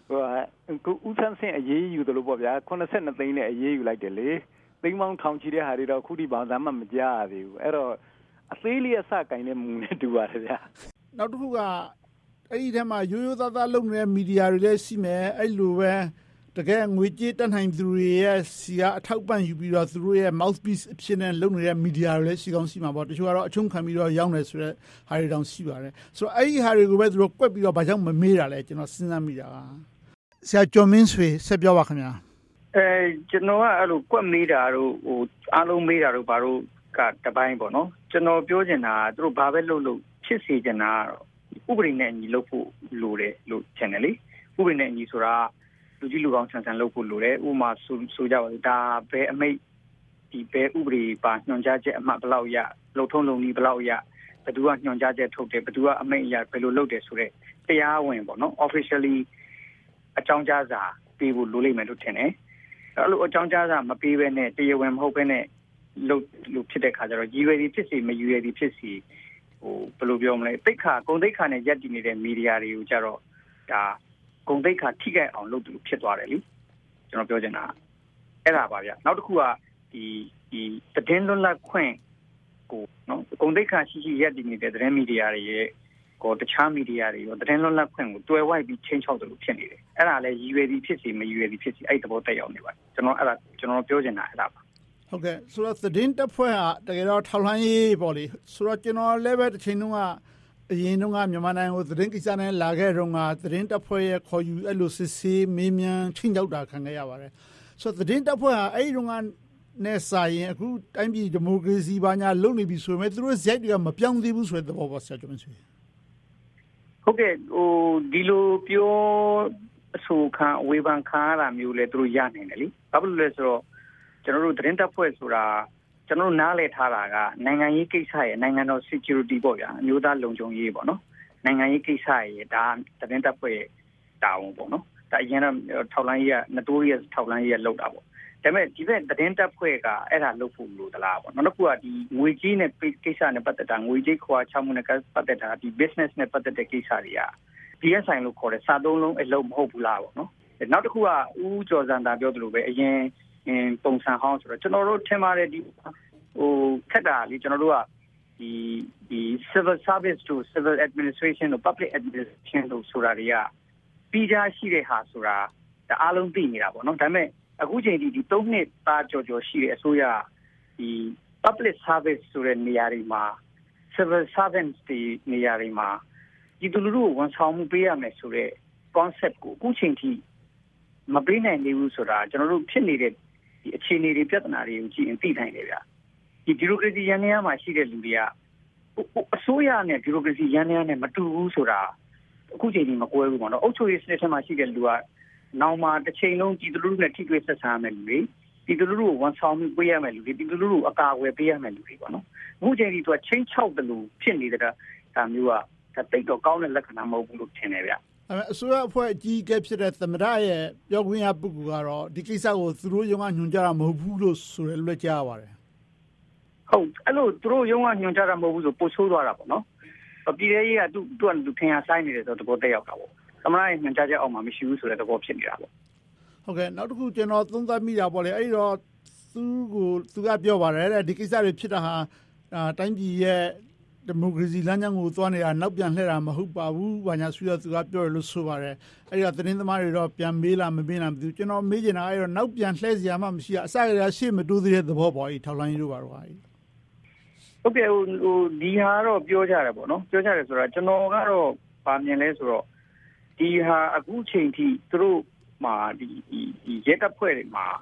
ဦးဆန်းဆင့်အရေးယူတယ်လို့ပေါ့ဗျာ82သိန်းနဲ့အရေးယူလိုက်တယ်လေသိန်းပေါင်းထောင်ချီတဲ့ဟာတွေတော့ခုထိဘာမှမကြားရသေးဘူးအဲ့တော့အသေးလေးအစကင်တဲ့မူနဲ့တူပါတယ်ဗျာနောက်တစ်ခုကအဲ့ဒီထဲမှာရိုးရိုးသားသားလုပ်နေတဲ့မီဒီယာတွေလည်းရှိမယ်အဲ့လိုပဲတကယ်ငွေကြေးတက်နိုင်သူတွေရဲ့စီကအထောက်ပံ့ယူပြီးတော့သူတို့ရဲ့ mouthpiece အဖြစ်နဲ့လုပ်နေတဲ့မီဒီယာတွေလည်းရှိကောင်းရှိမှာပေါ့တချို့ကတော့အချုံးခံပြီးတော့ရောင်းတယ်ဆိုတော့ဟာတွေတောင်ရှိပါတယ်ဆိုတော့အဲ့ဒီဟာတွေကိုပဲသူတို့ကွက်ပြီးတော့ဘာကြောင့်မမေးတာလဲကျွန်တော်စဉ်းစားမိတာကဆရာကျော်မင်းဆွေဆက်ပြောပါခင်ဗျာကျွန်တော်ကအဲ့လိုကွက်မေးတာတို့အားလုံးမေးတာတို့ဘာလို့ကတပိုင်းပေါ့နော်ကျွန်တော်ပြောချင်တာသူတို့ဘာပဲလုပ်ဖြစ်စေချင်တာဥပဒေနဲ့အညီလုပ်ဖို့လိုတယ်လို့ထင်တယ်လေဥပဒေနဲ့အညီဆိုတာလူကြီးလူကောင်းဆန်ဆန်လုပ်ဖို့လိုတယ်ဥပမာဆိုကြပါစို့ဒါဘယ်အမိတ်ဒီဘယ်ဥပဒေပါညွှန်ကြားချက်အမှတ်ဘယ်လောက်ရလုံထုံးလုံနည်းဘယ်လောက်ရဘယ်သူကညွှန်ကြားချက်ထုတ်တယ်ဘယ်သူကအမိတ်အရဘယ်လိုလုပ်တယ်ဆိုတော့တရားဝင်ပေါ့နော် officially အကြောင်းကြားစာပေးဖို့လိုလိမ့်မယ်လို့ထင်တယ်အဲ့လိုအကြောင်းကြားစာမပေးဘဲနဲ့တရားဝင်မဟုတ်ဘဲနဲ့လုပ်လို့ဖြစ်တဲ့ခါကျတော့ရည်ရွယ်သည်ဖြစ်စီမရည်ရွယ်သည်ဖြစ်စီဘယ်လိုပြောမလဲဂုဏ်သိက္ခာနဲ့ရပ်တည်နေတဲ့မီဒီယာတွေကိုကြတော့ဒါဂုဏ်သိက္ခာထိခိုက်အောင်လုပ်လို့ဖြစ်သွားတယ်လေကျွန်တော်ပြောချင်တာအဲ့ဒါပါဗျနောက်တစ်ခုကဒီသတင်းလွတ်လပ်ခွင့်ကိုနော်ဂုဏ်သိက္ခာရှိရပ်တည်နေတဲ့သတင်းမီဒီယာတွေရဲ့တခြားမီဒီယာတွေရောသတင်းလွတ်လပ်ခွင့်ကိုတွယ်ဝိုက်ပြီးချင်းချောက်တယ်လို့ဖြစ်နေတယ်အဲ့ဒါလည်းရည်ရွယ်သည်ဖြစ်စီမရည်ရွယ်သည်ဖြစ်စီအဲ့သဘောတက်ရောက်နေပါတယ်ကျွန်တော်ပြောချင်တာအဲ့ဒါပါဟုတ်ကဲ့ဆိုတော့သတင်းတပ်ဖွဲ့ကတကယ်တော့ထောက်လှမ်းရေးပေါ့လေဆိုတော့ကျွန်တော်လည်းပဲတစ်ချိန်တုန်းကအရင်တုန်းကမြန်မာနိုင်ငံကိုသတင်းကိစ္စနဲ့လာခဲ့တော့ကသတင်းတပ်ဖွဲ့ရဲ့ခေါ်ယူအဲ့လိုစစ်ဆေးမေးမြန်းချင်းကြောက်တာခံခဲ့ရပါတယ်ဆိုတော့သတင်းတပ်ဖွဲ့ကအဲ့ဒီတုန်းကနဲ့စာရင်အခုတိုင်းပြည်ဒီမိုကရေစီဘာညာလုပ်နေပြီဆိုပေမဲ့သူတို့ဇက်တွေကမပြောင်းသေးဘူးဆိုတဲ့သဘောပေါ့ဆရာကျော်မင်းဆွေဟုတ်ကဲ့ဒီလိုပြောအဆိုခံဝေဖန်ခံရတာမျိုးလဲသူတို့ရနိုင်တယ်လေဘာဖြစ်လို့လဲဆိုတော့ကျွန်တော်တို့သတင်းတပ်ဖွဲ့ဆိုတာကျွန်တော်တို့နားလည်ထားတာကနိုင်ငံရေးကိစ္စရဲ့နိုင်ငံတော် security ပေါ့ဗျာအမျိုးသားလုံခြုံရေးပေါ့နော်နိုင်ငံရေးကိစ္စရဲ့ဒါသတင်းတပ်ဖွဲ့တာဝန်ပေါ့နော်ဒါအရင်တော့ထောက်လှမ်းရေးက notorious ထောက်လှမ်းရေးကလောက်တာပေါ့ဒါပေမဲ့ဒီဘက်သတင်းတပ်ဖွဲ့ကအဲ့ဒါလုပ်ဖို့လို့သလားပေါ့နောက်တစ်ခုကဒီငွေကြေးနဲ့ကိစ္စနဲ့ပတ်သက်တာငွေကြေးခွာချမှုနဲ့ပတ်သက်တာဒီ business နဲ့ပတ်သက်တဲ့ကိစ္စတွေက DSI လို့ခေါ်တဲ့စာသုံးလုံးအလုပ်မဟုတ်ဘူးလားပေါ့နော်နောက်တစ်ခုကဦးကျော်စံတာပြောသလိုပဲအရင်ပုံစံဟောင်းဆိုတော့ကျွန်တော်တို့ထင်ပါတယ်ဒီခက်တာလေကျွန်တော်တို့ကဒီ civil service to civil administration တို့ public administration တို့ဆိုတာတွေကပြီးကြရှိတဲ့ဟာဆိုတာဒါအားလုံးသိနေတာပေါ့နော်ဒါပေမဲ့အခုချိန်ဒီ3နှစ်သားကြော်ရှိတဲ့အစိုးရဒီ public service ဆိုတဲ့နေရာတွေမှာ civil servants တွေနေရာတွေမှာဒီလူလူကိုဝန်ဆောင်မှုပေးရမယ်ဆိုတဲ့ concept ကိုအခုချိန်ထိမပေးနိုင်သေးဘူးဆိုတာကျွန်တော်တို့ဖြစ်နေတဲ့ဒီအခြေအနေတွေပြဿနာတွေကိုကြည့်ရင်သိနိုင်တယ်ဗျာဒီဗျူရိုကရေစီရန်နေရာမှာရှိတဲ့လူတွေကအစိုးရနဲ့ဗျူရိုကရေစီရန်နေရာနဲ့မတူဘူးဆိုတာအခုချိန်ဒီမကွဲဘူးပေါ့နော်အုပ်ချုပ်ရေးစနစ်ထဲမှာရှိတဲ့လူကနောက်မှတစ်ချိန်လုံးဒီလူလူနဲ့ထိတွေ့ဆက်ဆံရမယ်လူတွေဒီလူလူကိုဝန်ဆောင်မှုပေးရမယ်လူတွေဒီလူလူကိုအကာအကွယ်ပေးရမယ်လူတွေပေါ့နော်အခုချိန်ဒီသူကချင်းချောက်တယ်လို့ဖြစ်နေတဲ့ဒါမျိုးကဒါတိတ်တော့ကောင်းတဲ့လက္ခဏာမဟုတ်ဘူးလို့ထင်တယ်ဗျအစိုးရအဖွဲ့အကြီးအကဲဖြစ်တဲ့သမ္မတရဲ့ပြောခွင့်ရပုဂ္ဂိုလ်ကတော့ဒီကိစ္စကိုသူတို့ရုံးကညွှန်ကြားတာမဟုတ်ဘူးလို့ဆိုရလွှဲကြားပါတယ်ဟုတ်အဲ့လိုသူတို့ရုံးကညွှန်ကြားတာမဟုတ်ဘူးဆိုပို့ဆိုးသွားတာပေါ့နော်ပြည်ထောင်ရေးကသူထင်ရဆိုင်နေတယ်ဆိုတော့သဘောတက်ရောက်တာပေါ့သမ္မတရဲ့ညွှန်ကြားချက်အောက်မှာမရှိဘူးဆိုတဲ့သဘောဖြစ်နေတာပေါ့ဟုတ်ကဲ့နောက်တစ်ခုကျွန်တော်သုံးသပ်မိတာပေါ့လေအဲ့တော့သူကပြောပါတယ်တဲ့ဒီကိစ္စတွေဖြစ်တာဟာတိုင်းပြည်ရဲ့ဒီမိုကရေစီလမ်းကြောင်းကိုသွားနေတာနောက်ပြန်လှည့်တာမဟုတ်ပါဘူး။ဘာညာဆွေးတော့သူကပြောတယ်လို့ဆိုပါတယ်။အဲ့ဒါသတင်းသမားတွေတော့ပြန်မေးလားမမေးလားမသိဘူး။ကျွန်တော်မေးချင်တာအဲ့တော့နောက်ပြန်လှည့်စရာမှမရှိဘူး။အစကတည်းကရှေ့မတိုးသေးတဲ့သဘောပေါ့။ထောက်လိုင်းတို့ပါတော့ဟာ။ဟုတ်ကဲ့ဒီဟာတော့ပြောကြတယ်ပေါ့နော်။ပြောကြတယ်ဆိုတာကျွန်တော်ကတော့ဗာမြင်လဲဆိုတော့ဒီဟာအခုချိန်ထိသူတို့မှာဒီရဲတပ်ဖွဲ့တွေမှာ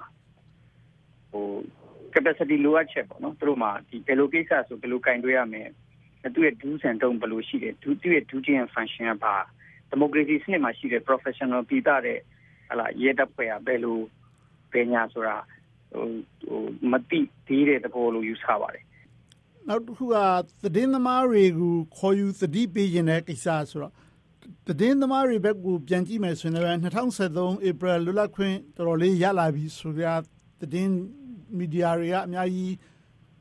capacity လိုအပ်ချက်ပေါ့နော်။သူတို့မှာဒီဘယ်လိုကိစ္စဆိုဘယ်လိုကင်တွဲရမယ်သူရဲ့ do's and don'ts ဘယ်လိုရှိတယ်သူရဲ့ duty and function ကပါဒီမိုကရေစီစနစ်မှာရှိတဲ့ professional ပြည်သားတဲ့ဟလာရဲတပ်ဖွဲ့ကဘယ်လိုပညာဆိုတာမတိသေးတဲ့သဘောလိုယူဆပါတယ်နောက်တစ်ခုကသတင်းသမားတွေကိုခေါ်ယူသတိပေးခြင်းတဲ့ကိစ္စဆိုတော့သတင်းသမားတွေဘက်ကိုပြန်ကြည့်မယ်ဆိုရင်လည်း2013 April လွတ်လပ်ခွင့်တော်တော်လေးရလာပြီဆိုကြသတင်းမီဒီယာတွေကအများကြီး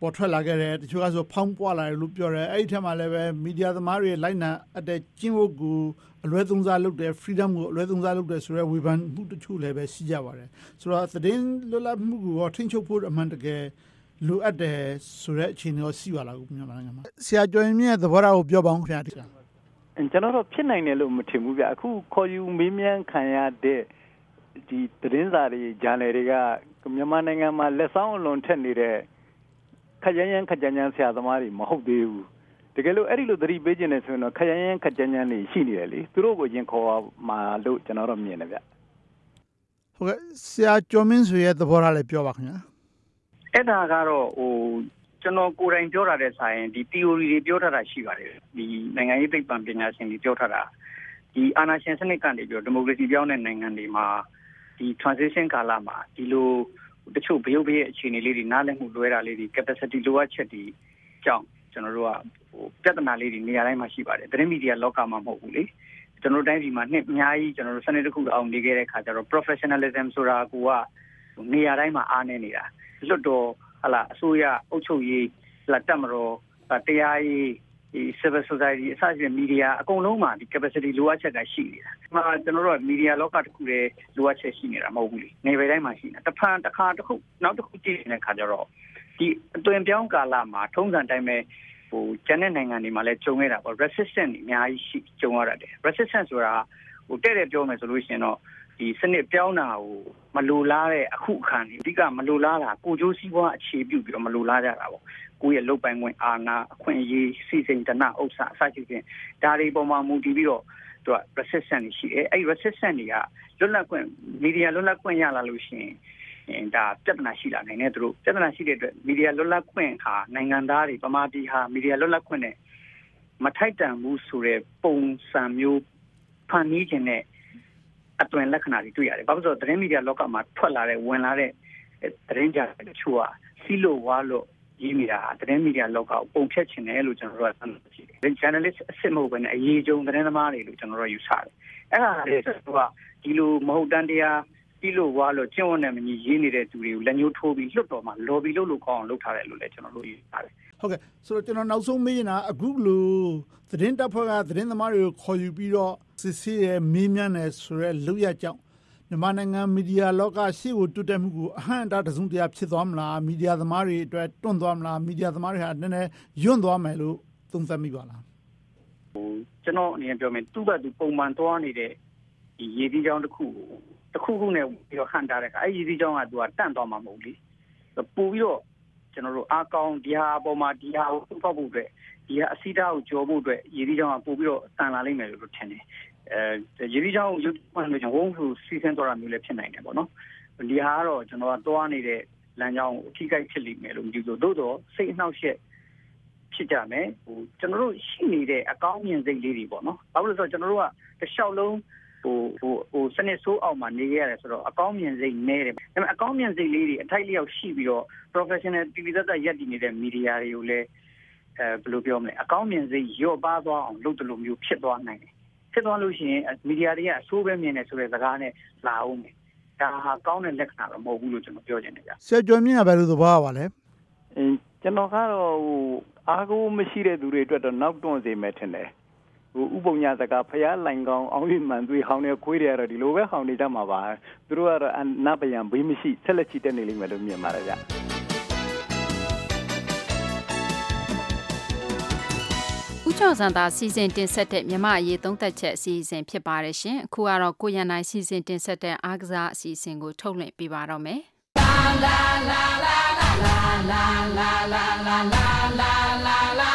ပေါ်ထွက်လာခဲ့တယ်တချို့ကဆိုဖောင်းပွားလာတယ်လို့ပြောတယ်အဲ့ဒီထက်မှလည်းပဲမီဒီယာသမားတွေလိုက်နာအတဲ့ကျင်းဝတ်ကိုအလွဲသုံးစားလုပ်တယ် freedom ကိုအလွဲသုံးစားလုပ်တယ်ဆိုတော့ဝေဖန်မှုတချို့လည်းပဲရှိကြပါတယ်ဆိုတော့သတင်းလွတ်လပ်မှုကိုထိန်းချုပ်ဖို့အမှန်တကယ်လိုအပ်တယ်ဆိုတဲ့အခြေအနေကိုရှိပါလားခုမြန်မာနိုင်ငံမှာဆရာကျော်ရင်မြင့်ရဲ့သဘောထားကိုပြောပါဦးခင်ဗျာကျွန်တော်တို့ဖြစ်နိုင်တယ်လို့မထင်ဘူးဗျအခုခေါ်ယူမေးမြန်းခံရတဲ့ဒီသတင်းစာတွေဂျာနယ်တွေကမြန်မာနိုင်ငံမှာလက်ဆောင်အလွန်ထက်နေတဲ့ခက်ရမ်းခက်ကြမ်းဆရာသမားတွေမဟုတ်သေးဘူးတကယ်လို့အဲ့ဒီလိုသတိပေးခြင်းနဲ့ဆိုရင်တော့ခက်ရမ်းခက်ကြမ်းတွေရှိနေတယ်လေသူတို့ကိုရင်ခေါ်မှာလို့ကျွန်တော်တို့မြင်တယ်ဗျဟုတ်ကဲ့ဆရာကျော်မင်းဆွေရဲ့သဘောထားလည်းပြောပါခင်ဗျာအဲ့ဒါကတော့ကျွန်တော်ကိုယ်တိုင်ပြောထားတဲ့ဆိုင်ဒီ theory တွေပြောထားတာရှိပါတယ်ဒီနိုင်ငံရေးသိပ္ပံပညာရှင်တွေပြောထားတာဒီအာဏာရှင်စနစ်ကနေပြီးတော့ဒီမိုကရေစီပြောင်းတဲ့နိုင်ငံတွေမှာဒီ transition ကာလမှာဒီလိုတချို့ဘရုပ်ဘရဲ့အခြေအနေလေးတွေနားလည်မှုလွဲတာလေးတွေ capacity လိုအပ်ချက်တွေကြောင့်ကျွန်တော်တို့ကပြဿနာလေးတွေနေရာတိုင်းမှာရှိပါတယ်သတင်းမီဒီယာလောကမှာမဟုတ်ဘူးလေကျွန်တော်တိုင်းပြည်မှာနှစ်အများကြီးကျွန်တော်တို့စနစ်တစ်ခုအောင်နေခဲ့တဲ့ခါကျတော့ professionalism ဆိုတာကနေရာတိုင်းမှာအားနည်းနေတာလွတ်တော်ဟလာအစိုးရအုပ်ချုပ်ရေးတက်မတော်တရားရေးဒီ civil society အစရှိတဲ့မီဒီယာအကုန်လုံးမှာဒီ capacity လိုအပ်ချက်ကရှိနေတာ။မှာကျွန်တော်တို့ကမီဒီယာလောကတစ်ခုတည်းလိုအပ်ချက်ရှိနေတာမဟုတ်ဘူးလေ။နေရာတိုင်းမှာရှိနေတာ။တစ်ခါတစ်ခုနောက်တစ်ခုကြည့်နေတဲ့ခါကျတော့ဒီအသွင်ပြောင်းကာလမှာထုံးစံတိုင်းပဲကျန်တဲ့နိုင်ငံတွေမှာလည်းကြုံခဲ့တာပေါ့ resistance တွေအများကြီးရှိကြုံရတာတယ် resistance ဆိုတာတဲ့တဲ့ပြောမယ်ဆိုလို့ရှိရင်တော့ဒီစနစ်ပြောင်းတာကိုမလိုလားတဲ့အခုအခါနေအဓိကမလိုလားတာကိုကျိုးစည်းပွားအခြေပြုပြီးတော့မလိုလားကြတာပေါ့ကိုယ့်ရဲ့လုတ်ပိုင်ခွင့်အာဏာအခွင့်အရေးစီစဉ်တနဥစ္စာအစရှိဖြင့်ဒါတွေပေါ်မှာမူတည်ပြီးတော့သူက resistance ရှိတယ်အဲ့ resistance တွေကလွတ်လပ်ခွင့်မီဒီယာလွတ်လပ်ခွင့်ရလာလို့ရှိရင်ဒါပြဿနာရှိလာနိုင်တယ်သူတို့ပြဿနာရှိတဲ့အတွက်မီဒီယာလွတ်လပ်ခွင့်ဟာနိုင်ငံသားတွေပမာတီဟာမီဒီယာလွတ်လပ်ခွင့်နဲ့မထိုက်တန်ဘူးဆိုတဲ့ပုံစံမျိုးဖန်တီးခြင်းနဲ့အတွင်လက္ခဏာတွေတွေ့ရတယ်။ဘာလို့ဆိုတော့သတင်းမီဒီယာလောကမှာထွက်လာတဲ့ဝင်လာတဲ့သတင်းကြားတချို့ကစီလိုဝါလို့ရေးမိတာသတင်းမီဒီယာလောကကိုပုံဖြတ်ခြင်းတယ်လို့ကျွန်တော်တို့ကသတ်မှတ်ကြည့်တယ်။ journalist အစစ်မဟုတ်ဘဲနဲ့အရေးကြုံသတင်းသမားတွေလို့ကျွန်တော်တို့ယူဆတယ်။အဲ့ဒါလည်းသူကဒီလိုမဟုတ်တမ်းတရားစီလိုဝါလို့ကျင့်ဝတ်နဲ့မညီရေးနေတဲ့သူတွေကိုလက်ညှိုးထိုးပြီးလွတ်တော်မှာ lobby လုပ်လို့ကောင်းအောင်လုပ်ထားတယ်လို့လည်းကျွန်တော်တို့ယူဆတယ်။ဟုတ်ကဲ့ဆိုတော့ကျွန်တော်နောက်ဆုံးမေးနေတာအခုလိုသတင်းတပ်ဖွဲ့ကသတင်းသမားတွေကိုခေါ်ယူပြီးတော့စစ်ဆေးရမေးမြန်းတယ်ဆိုရဲလုပ်ရကြောင်းမြန်မာနိုင်ငံမီဒီယာလောကရှေ့ကိုတွတ်တက်မှုကိုအဟန့်အတားတစုံတရာဖြစ်သွားမလားမီဒီယာသမားတွေအတွက်တွန့်သွားမလားမီဒီယာသမားတွေဟာနည်းနည်းယွန့်သွားမယ်လို့သုံးသပ်မိပါလားကျွန်တော်အနေနဲ့ပြောမယ်သူ့ဘက်သူပုံမှန်သွားနေတဲ့ဒီရေဒီကြောင်းတစ်ခုနဲ့ပြီးတော့ဟန်တာတဲ့အဲ့ရေဒီကြောင်းကသူကတန့်သွားမှာမဟုတ်လေပို့ပြီးတော့ကျွန်တော်တို့အားကောင်းဒီဟာအပေါ်မှာဒီဟာကိုဖောက်ဖို့အတွက်ဒီဟာအစီတာကိုကြော်ဖို့အတွက်ရေဒီကြောင်းကပို့ပြီးတော့တန်လာလိမ့်မယ်လို့ထင်တယ်ရေဒီကြောင်းရုပ်မှန်လို့ကျွန်တော်ဝုန်းသူစီစဉ်သွားတာမျိုးလည်းဖြစ်နိုင်တယ်ပေါ့နော်ဒီဟာကတော့ကျွန်တော်ကသွားနေတဲ့လမ်းကြောင်းကိုအထိကိက်ဖြစ်လိမ့်မယ်လို့မကြည့်လို့သို့တော့စိတ်အနှောက်အယှက်ဖြစ်ကြမယ်ကျွန်တော်တို့ရှိနေတဲ့အကောင်းမြင်စိတ်လေးတွေပေါ့နော်ဘာလို့လဲဆိုတော့ကျွန်တော်တို့ကတစ်လျှောက်လုံးစနစ်ဆိုးအောင်မှာနေခဲ့ရတယ်ဆိုတော့အကောင်းမြင်စိတ်နည်းတယ်ဒါပေမဲ့အကောင်းမြင်စိတ်လေးတွေအထိုက်လျောက်ရှိပြီးတော့ professional ပြည်သက်သက်ရပ်တည်နေတဲ့မီဒီယာတွေကိုလည်းဘယ်လိုပြောမလဲအကောင်းမြင်စိတ်ရော့ပါသွားအောင်လုပ်တယ်လို့မျိုးဖြစ်သွားနိုင်တယ်ဖြစ်သွားလို့ရှိရင်မီဒီယာတွေကအဆိုးပဲမြင်တယ်ဆိုတဲ့စကားနဲ့လာအောင်မယ်ဒါဟာကောင်းတဲ့လက္ခဏာတော့မဟုတ်ဘူးလို့ကျွန်တော်ပြောချင်တယ်ဗျဆရာကျော်မြင့်ကဘယ်လိုသဘောရပါလဲကျွန်တော်ကတော့အားကိုးမရှိတဲ့သူတွေအတွက်တော့နောက်တွန့်စေမယ်ထင်တယ်ဥပုံညာစကားဖျားလိုင်ကောင်းအောင်ရမှန်သွေးဟောင်းနေခွေးတွေကတော့ဒီလိုပဲဟောင်းနေတတ်မှာပါသူတို့ကတော့နတ်ပယံဘေးမရှိဆက်လက်ချီတက်နေလိမ့်မယ်လို့မြင်ပါတယ်ဗျဦးကျော်စံသာစီစဉ်တင်ဆက်တဲ့မြမအရေးသုံးသက်ချက်အစီအစဉ်ဖြစ်ပါတယ်ရှင်အခုကတော့ကိုရန်နိုင်စီစဉ်တင်ဆက်တဲ့အားကစားအစီအစဉ်ကိုထုတ်လွှင့်ပေးပါတော့မယ်လာလာလာလာလာလာလာလာလာလာလာလာလာ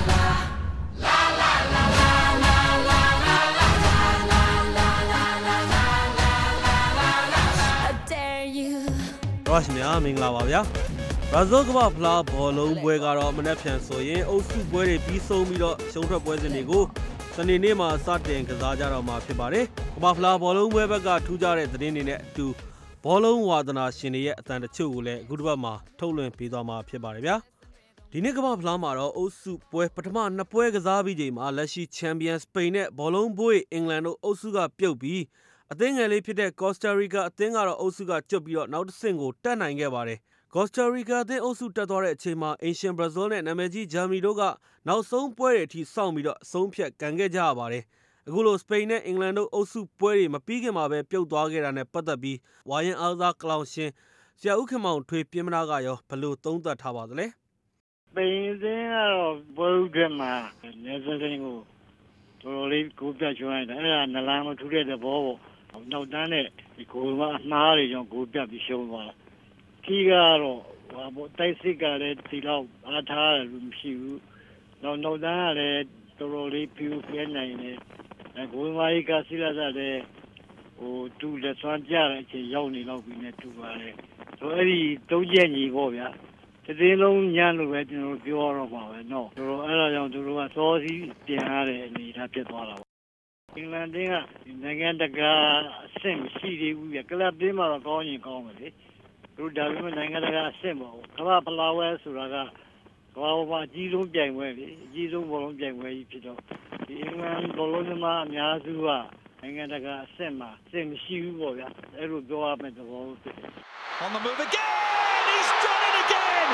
ပါရှင်များမင်္ဂလာပါဗျာဘရာဇီးကမ္ဘာဖလားဘောလုံးပွဲကတော့မနက်ဖြန်ဆိုရင်အုပ်စုပွဲတွေပြီးဆုံးပြီးတော့ရှုံးထွက်ပွဲစဉ်တွေကိုစနေနေ့မှာစတင်ကစားကြတော့မှာဖြစ်ပါတယ်ကမ္ဘာဖလားဘောလုံးပွဲဘက်ကထူးခြားတဲ့သတင်းတွေနဲ့အတူဘောလုံးဝါသနာရှင်တွေရဲ့အသံတချို့ကိုလည်းအခုတစ်ပတ်မှာထုတ်လွှင့်ပေးသွားမှာဖြစ်ပါတယ်ဗျာဒီနေ့ကမ္ဘာဖလားမှာတော့အုပ်စုပွဲပထမ2ပွဲကစားပြီးချိန်မှာလက်ရှိချန်ပီယံစပိန်နဲ့ဘောလုံးဘွေအင်္ဂလန်တို့အုပ်စုကပြုတ်ပြီးအသင်းငယ်လေးဖြစ်တဲ့ကော့စတာရီကာအသင်းကတော့အုပ်စုကကျွတ်ပြီးတော့နောက်တစ်ဆင့်ကိုတက်နိုင်ခဲ့ပါတယ်ကော်စတာရီကာအသင်းအုပ်စုတက်သွားတဲ့အချိန်မှာအင်ရှင်ဘရာဇီးနဲ့နာမည်ကြီးဂျာမနီတို့ကနောက်ဆုံးပွဲတွေအထိစောင့်ပြီးတော့အဆုံးဖြတ်ကန်ခဲ့ကြရပါတယ်။အခုလိုစပိန်နဲ့အင်္ဂလန်တို့အုပ်စုပွဲတွေမပြီးခင်မှာပဲပြုတ်သွားခဲ့တာနဲ့ပတ်သက်ပြီးဝါရင်အားသားကလောင်ရှင်ဆရာဦးခင်မောင်ထွေးပြင်းမနာကရောဘယ်လိုသုံးသပ်ထားပါသလဲ။ပိန်စင်းကတော့ပွဲဥဒက်မှာနေစတဲ့ကိုတော်တော်လေးကိုပြချွမ်းတယ်အဲ့ဒါနလန်မထူးတဲ့သဘောပေါ့။နောက်တန်းနဲ့ဒီကိုမအမှားတွေကြောင့်ကိုပြပြီးရှုံးသွားတာ။ခီးကတော့တိုက်စစ်ကလည်းဒီလောက်အားထားတယ်လို့မရှိဘူး။နောက်တန်းကလည်းတော်တော်လေးပြူပြနိုင်တယ်။ကိုမိုင်းကစီလာတဲ့တူလက်ဆွမ်းကြတဲ့အချိန်ရောက်နေတော့ပြီးနဲ့တူပါတယ်။ဆိုအဲ့ဒီသုံးချက်ညီပေါ့ဗျာ။တစ်သိန်းလုံးညံ့လို့ပဲကျွန်တော်ပြောရတော့ပါပဲနော်။အဲ့ဒါကြောင့်သူတို့ကစောစီးတင်ရတဲ့အနေအထားဖြစ်သွားတာပေါ့။အင်္ဂလန်တင်းကနိုင်ငံတကာအဆင့်မရှိသေးဘူးဗျ။ကလပ်တင်းမှာတော့ကောင်းရင်ကောင်းမယ်လေ။သူဒါပေမဲ့နိုင်ငံတကာအဆင့်ပေါ့။ကမ္ဘာဖလားဝဲဆိုတာကကမ္ဘာမှာအကြီးဆုံးပြိုင်ပွဲလေ။အကြီးဆုံးဘောလုံးပြိုင်ပွဲကြီးဖြစ်တော့ဒီအင်္ဂလန်ဘောလုံးသမားအများစုကနိုင်ငံတကာအဆင့်မှာအဆင့်မရှိဘူးပေါ့ဗျာအဲ့လိုပြောရမယ့်သဘောဖြစ်တယ် On the move again he's done it again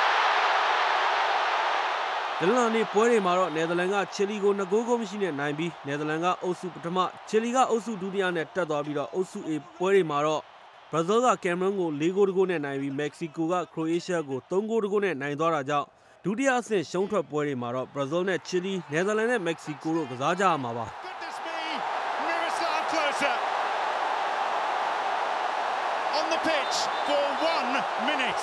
ဒလန်နေပွဲတွေမှာတော့နယ်သာလန်ကချီလီကို2ဂိုးကိုမရှိနဲ့နိုင်ပြီးနယ်သာလန်ကအုပ်စုပထမချီလီကအုပ်စုဒုတိယနဲ့တက်သွားပြီးတော့အုပ်စု A ပွဲတွေမှာတော့ဘရာဇီးကကင်မရွန်ကို4ဂိုးတကိုးနဲ့နိုင်ပြီးမက္ကဆီကိုကခရိုအေးရှားကို3ဂိုးတကိုးနဲ့နိုင်သွားတာကြောင့်ဒုတိယအဆင့်ရှုံးထွက်ပွဲတွေမှာတော့ဘရာဇီးနဲ့ချီလီနယ်သာလန်နဲ့မက္ကဆီကိုတို့ကစားကြရမှာပါ On the pitch for 1 minute.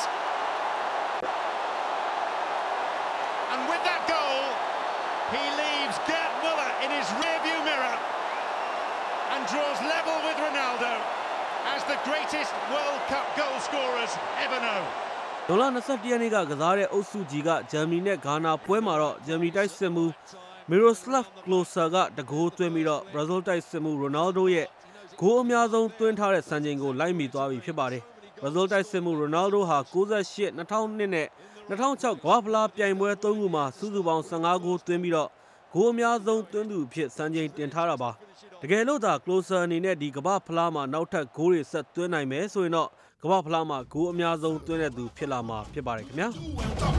And with that goal, he leaves Gerd Müller in his rearview mirror and draws level with Ronaldo as the greatest World Cup goal scorers ever know. ဒေါ်လာ21ရက်နေ့ကစားတဲ့အုပ်စုကြီးကဂျာမနီနဲ့ဂါနာပွဲမှာတော့ဂျာမနီတိုက်စစ်မှုမီရိုစလာဗ်ကလိုဆာကတကိုးသွင်းပြီးတော့ဘရာဇီးတိုက်စစ်မှုရိုနယ်ဒိုရဲ့ဂိုးအများဆုံးသွင်းထားတဲ့စံချိန်ကိုလိုက်မိသွားပြီဖြစ်ပါတယ်။ဘရာဇီးတိုက်စစ်မှုရိုနယ်ဒိုဟာ98 2002နဲ့2006ကမ္ဘာဖလားပြိုင်ပွဲ3ခုမှာစုစုပေါင်း15ဂိုးသွင်းပြီးတော့ဂိုးအများဆုံးသွင်းသူအဖြစ်စံချိန်တင်ထားတာပါ။တကယ်လို့သာကလိုဆာအနေနဲ့ဒီကမ္ဘာဖလားမှာနောက်ထပ်ဂိုးတွေဆက်သွင်းနိုင်မယ်ဆိုရင်တော့ကမ္ဘာဖလားမှာဂိုးအများဆုံးသွင်းတဲ့သူဖြစ်လာမှာဖြစ်ပါတယ်ခင်ဗျာ။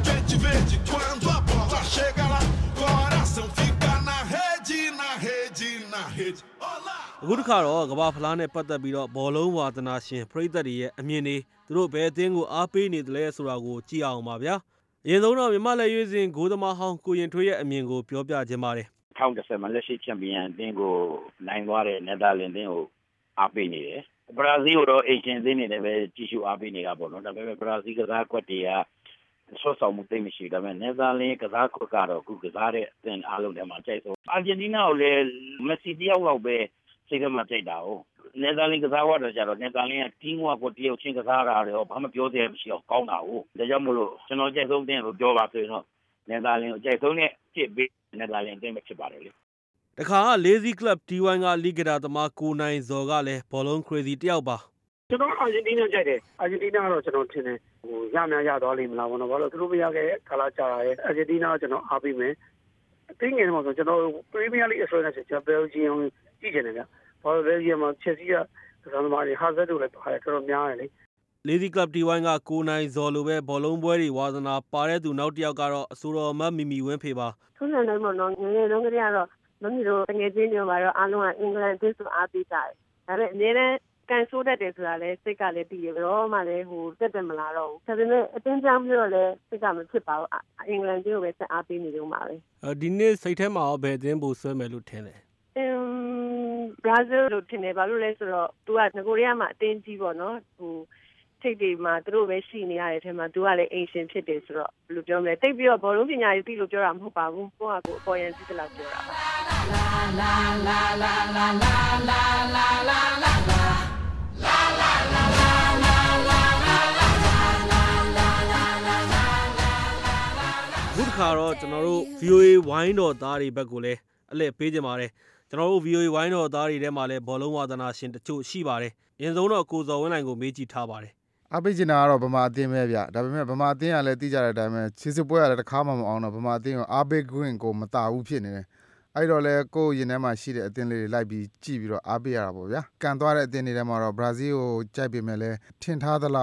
အခုတစ်ခါတော့ကမ္ဘာဖလားနဲ့ပတ်သက်ပြီးတော့ဘောလုံးဝါသနာရှင်ပရိသတ်တွေရဲ့အမြင်တွေသူတို့ဘယ်အသင်းကိုအားပေးနေတယ်လဲဆိုတာကိုကြည့်အောင်ပါဗျာအရင်ဆုံးတော့မြန်မာလက်ရွေးစင်ဂိုးသမားဟောင်းကိုရင်ထွေးရဲ့အမြင်ကိုပြောပြခြင်းပါတယ် 2010မှာလက်ရှိချန်ပီယံအသင်းကိုနိုင်သွားတဲ့နယ်သာလန်အသင်းကိုအားပေးနေတယ်ဘရာဇီးကိုတော့အေရှင်အသင်းနေနဲ့ပဲကြီးစုအားပေးနေတာပေါ့နော်ဒါပေမဲ့ဘရာဇီးကစားကွက်တွေကဆော့ဆောင်မှုသိမရှိဒါပေမဲ့နယ်သာလန်ကစားကွက်ကတော့အခုကစားတဲ့အသင်းအားလုံးထဲမှာကြိုက်ဆုံးအာဂျင်တီးနားကိုလည်းမက်ဆီတယောက်လောက်ပဲစိတ်ထဲမှာကြိုက်တာဟုတ်နယ်သာလန်ကစားတော့ကြတော့နယ်သာလန်ကတင်းဝါကိုတယောက်ချင်းကစားတာတော့ဘာမှပြောသေးမရှိအောင်ကောင်းတာဟုတ်ဒါကြောင့်မလို့ကျွန်တော်ကြိုက်ဆုံးအသင်းကိုပြောပါဆိုရင်တော့နယ်သာလန်ကိုကြိုက်ဆုံးနဲ့ဖြစ်ပြီးနယ်သာလန်အသင်းပဲဖြစ်ပါတယ်လေတခါLazy Club D1 ကလီဂတာသမားကိုနိုင်ဇော်ကလည်းဘောလုံး crazy တယောက်ပါကျွန်တော်အာဂျင်တီးနားကြိုက်တယ်အာဂျင်တီးနားကတော့ကျွန်တော်ထင်တယ်ရများရသွားလိမ့်မလားဘောနော်ဘာလို့သူတို့မရခဲ့ခါလာကြတာရဲ့အာဂျင်တီးနားကကျွန်တော်အားပေးမယ်အသိငယ်မှာဆိုကျွန်တော်ပရီးမီးယားလိအဆိုရဆိုကျွန်တော်ဘယ်လ်ဂျီယံကြည့်နေတယ်ဗျဘာလို့လဲဒီမှာချက်စီကကစားသမားတွေဟာဇက်တို့လည်းပါတယ်တော်တော်များတယ်လေ Lazy Club D1 ကကိုနိုင်ဇော်လိုပဲဘောလုံးပွဲတွေဝါသနာပါတဲ့သူနောက်တစ်ယောက်ကတော့အဆိုတော်မမီမီဝင်းဖေပါထုံးစံတိုင်းပေါ့နော်ငယ်ငယ်တုန်းကတည်းကတော့မမီတို့ငယ်ချင်းတွေမှာတော့အားလုံးကအင်္ဂလန်အသင်းဆိုအားပေးကြတယ်ဒါပေမဲ့အနည်းနဲ့ကန်ဆိုးတတ်တယ်ဆိုတာလဲစိတ်ကလည်းပြီးရတော့မှလည်းတက်တယ်မလားတော့ဘူးဒါပေမဲ့အတင်းကြောင်းပြီးတော့လည်းစိတ်ကမဖြစ်ပါဘူးအင်္ဂလန်တွေကိုပဲဆက်အားပေးနေကြမှာပဲဒီနေ့စိတ်ထဲမှာရောဘယ်အသင်းပိုဆွဲမယ်လို့ထင်လဲဘရာဇီးလို့ထင်တယ်ဘာလို့လဲဆိုတော့ तू ကငကိုရီးယားမှာအတင်းကြီးပေါ့နော်ထိပ်တွေမှာသူတို့ပဲရှိနေရတဲ့အထက်မှာ तू ကလည်းအိမ်ရှင်ဖြစ်တယ်ဆိုတော့ဘယ်လိုပြောမလဲတိတ်ပြီးတော့ဘောလုံးပညာရေးသိလို့ပြောတာမဟုတ်ပါဘူးကိုယ့်ဟာကိုယ်အပေါ်ယံသိတယ်လို့ပြောတာပါလာလာလာလာလာလာလာလာလာလာလာလာလာခုတစ်ခါတော့ကျွန်တော်တို့ VOA ဝိုင်းတော်သားတွေဘက်ကိုလည်းအလှည့်ပေးကြပါတယ်ကျွန်တော်တို့ VOA ဝိုင်းတော်သားတွေထဲမှာလည်းဘောလုံးဝါသနာရှင်တချို့ရှိပါတယ်အရင်ဆုံးတော့ကိုဇော်ဝင်းနိုင်ကိုမေးကြည့်ထားပါတယ်အားပေးချင်တာကတော့ဗမာအသင်းပဲဗျဒါပေမဲ့ဗမာအသင်းကလည်းသိကြတဲ့အတိုင်းပဲခြေစစ်ပွဲရတယ်တစ်ခါမှမအောင်တော့ဗမာအသင်းကိုအားပေးခွင့်ကိုမတာဘူးဖြစ်နေတယ်အဲ့တော့လည်းကိုယ့်ရင်ထဲမှာရှိတဲ့အသင်းလေးတွေလိုက်ပြီးကြည့်ပြီးတော့အားပေးရတာပေါ့ဗျာကန်သွားတဲ့အသင်းတွေထဲမှာတော့ဘရာဇီးကိုကြိုက်ပေမဲ့လည်းထင်ထားသလောက်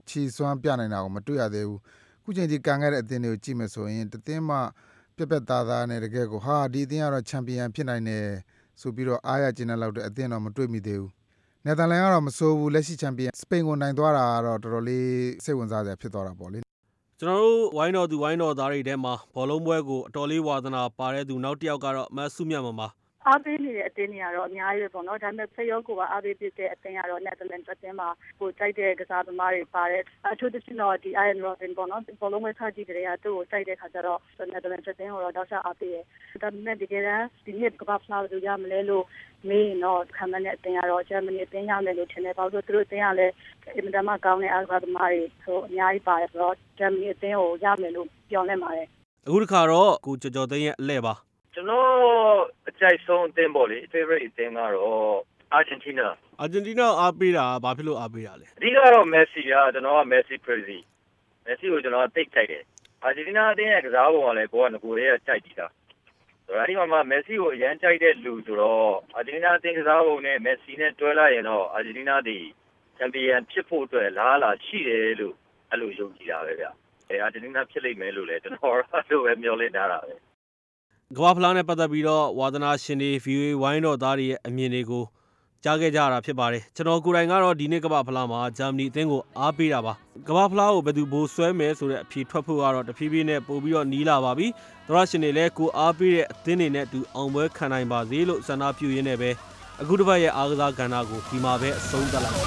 ချီစွမ်းပြနိုင်တာကိုမတွေ့ရသေးဘူးခုချိန်ဒီကန်ခဲ့တဲ့အသင်းတွေကိုကြည့်မယ်ဆိုရင်တသင်းမှပြက်သားသားနဲ့တကယ်ကိုဟာဒီအသင်းကတော့ချန်ပီယံဖြစ်နိုင်တယ်ဆိုပြီးတော့အားရကျင်းတဲ့လောက်တဲ့အသင်းတော့မတွေ့မိသေးဘူးနယ်သာလန်ကတော့မဆိုးဘူးလက်ရှိချန်ပီယံစပိန်ကိုနိုင်သွားတာကတော့တော်တော်လေးစိတ်ဝင်စားစရာဖြစ်သွားတာပေါ့လေကျွန်တော်တို့ဝိုင်းတော်သူဝိုင်းတော်သားတွေထဲမှာဘောလုံးပွဲကိုအတော်လေးဝါသနာပါတဲ့သူနောက်တစ်ယောက်ကတော့မတ်စုမြတ်မပါအားပေးနေတဲ့အတင်းတွေကတော့အများကြီးပဲပေါ့နော်ဒါပေမဲ့ဖယောကိုကအားပေးဖြစ်တဲ့အတင်းကတော့ Netherlands အတင်းမှာကိုကြိုက်တဲ့ကစားသမားတွေပါတယ်အထူးသဖြင့်တော့ဒီ Iron Robin ပေါ့နော်ဘောလုံးပွဲထားကြည့်တဲ့ကသူ့ကိုကြိုက်တဲ့ခါကျတော့ Netherlands အတင်းကိုတော့တောက်ချအားပေးတယ်ဒါပေမဲ့တကယ်တမ်းဒီနေ့ကမ္ဘာဖလားလို့ရမလဲလို့မေးရင်တော့ခံမနဲ့အတင်းကတော့ဂျာမနီအတင်းရမယ်လို့ထင်တယ်ဘာလို့သူတို့အတင်းကလည်းအင်မတန်မှကောင်းတဲ့အားကစားသမားတွေဆိုအများကြီးပါတယ်ဆိုတော့ဂျာမနီအတင်းကိုရမယ်လို့ပြောနေပါတယ်အခုတစ်ခါတော့ကိုကျော်ကျော်သိန်းရဲ့အလဲပါကျွန်တော်အကြိုက်ဆုံးအသင်းပေါ့လေ favorite အသင်းကတော့ Argentina အားပေးတာဘာဖြစ်လို့အားပေးတာလဲအဓိကတော့ Messi ကကျွန်တော်က Messi crazy Messi ကိုကျွန်တော်သိကြိုက်တယ် Argentina အသင်းရဲ့ကစားပုံကလည်းကိုကငကိုရဲ့ကြိုက်ကြည့်တာဆိုတော့ဒီမှာ Messi ကိုအရန်ကြိုက်တဲ့လူဆိုတော့ Argentina အသင်းကစားပုံနဲ့ Messi နဲ့တွဲလိုက်ရင်တော့ Argentina ဒီချန်ပီယံဖြစ်ဖို့အတွက်လားလာရှိတယ်လို့အဲ့လိုယုံကြည်တာပဲဗျArgentina ဖြစ်လိမ့်မယ်လို့လည်းကျွန်တော်အဲ့လိုပဲမျှော်လင့်ထားတာပဲကမ္ဘာဖလားနဲ့ပတ်သက်ပြီးတော့ဝါသနာရှင်တွေ VOA ဝိုင်းတော်သားတွေရဲ့အမြင်တွေကိုကြားခဲ့ကြရတာဖြစ်ပါတယ်ကျွန်တော်ကိုယ်တိုင်ကတော့ဒီနေ့ကမ္ဘာဖလားမှာဂျာမနီအသင်းကိုအားပေးတာပါကမ္ဘာဖလားကိုဘယ်သူဘိုးဆွဲမယ်ဆိုတဲ့အဖြေထွက်ဖို့ကတော့တဖြည်းဖြည်းနဲ့ပို့ပြီးတော့နီးလာပါပြီသောရရှင်တွေလည်းကိုအားပေးတဲ့အသင်းတွေနဲ့အတူအောင်ပွဲခံနိုင်ပါစေလို့ဆန္ဒပြုရင်းနဲ့ပဲအခုတစ်ပတ်ရဲ့အားကစားကဏ္ဍကိုဒီမှာပဲအဆုံးသတ်လိုက်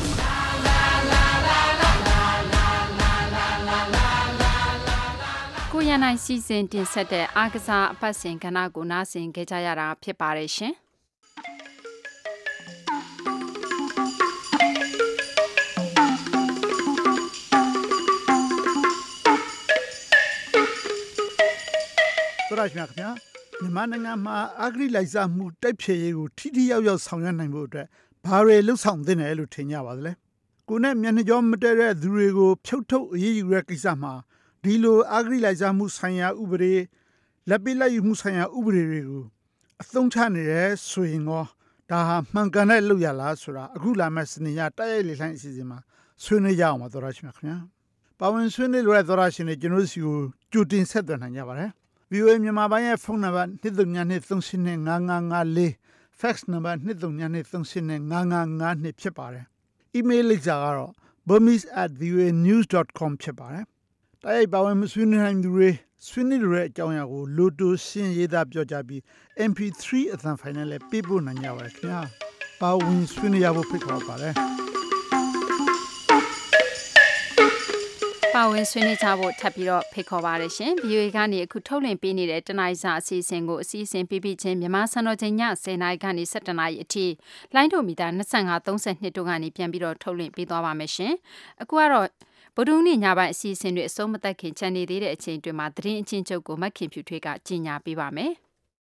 ကိုရနိုင်စီစဉ်တင်ဆက်တဲ့အားကစားအပတ်စဉ်ကဏ္ဍကိုနားဆင်ကြကြရတာဖြစ်ပါတယ်ရှင်တော်ရရှိမြခင်ဗျာမြန်မာနိုင်ငံမှာအဂရိလိုက်စားမှုတိုက်ဖျက်ရေးကိုထိထိရောက်ရောက်ဆောင်ရွက်နိုင်ဖို့အတွက်ဘာတွေလှုပ်ဆောင်သင့်တယ်လို့ထင်ကြပါသလဲကိုနဲ့မျက်နှာကြောမတည့်တဲ့သူတွေကိုဖြုတ်ထုတ်အရေးယူတဲ့ကိစ္စမှာဒီလိုအဂရိလိုက်စားမှုဆိုင်ရာဥပဒေလက်ပိလက်ယူမှုဆိုင်ရာဥပဒေတွေကိုအသုံးချနေတယ်ဆိုရင်တော့ဒါဟာမှန်ကန်တဲ့လုပ်ရလားဆိုတာအခုလာမယ့်စနေညတိုက်ရိုက်လေလှိုင်းအစီအစဉ်မှာဆွေးနွေးကြအောင်ပါတော်ရရှိမြခင်ဗျာပါဝင်ဆွေးနွေးလိုတဲ့တော်ရရှိနေကျွန်တော်စီကိုကြိုတင်ဆက်သွယ်နိုင်ကြပါတယ်VOA မြန်မာပိုင်းရဲ့ဖုန်းနံပါတ်23235554 fax နံပါတ်23235552ဖြစ်ပါတယ်။ email လိပ်စာကတော့ burmese@voanews.com ဖြစ်ပါတယ်။တိုက်ရိုက်ပါဝင်မဆွေးနွေးနိုင်သူတွေဆွေးနွေးလိုတဲ့အကြောင်းအရာကိုလိုတိုရှင်းရေးသားပြောကြားပြီး MP3 အသံဖိုင်နဲ့လည်းပေးပို့နိုင်ကြပါတယ်ခင်ဗျာ။ပါဝင်ဆွေးနွေးရဖို့ဖိတ်ခေါ်ပါတယ်။ပါဝင်ဆွေးနွေးကြဖို့ထပ်ပြီးတော့ဖိတ်ခေါ်ပါရရှင် VOA ကနေအခုထုတ်လွှင့်ပေးနေတဲ့တနင်္လာနေ့အစီအစဉ်ကိုအစီအစဉ်ပြပြချင်းမြန်မာစံတော်ချိန်ည10:00နာရီကနေ17:00နာရီအထိလိုင်းဒိုမီတာ25 32တို့ကနေပြန်ပြီးတော့ထုတ်လွှင့်ပေးသွားပါမယ်ရှင်အခုကတော့ဗုဒ္ဓဦးနေ့ညပိုင်းအစီအစဉ်တွေအဆုံးမသက်ခင်ချန်နေသေးတဲ့အချိန်တွေမှာသတင်းအချင်းချုပ်ကိုမက်ခင်ဖြူထွေးကကြီးညာပေးပါမယ်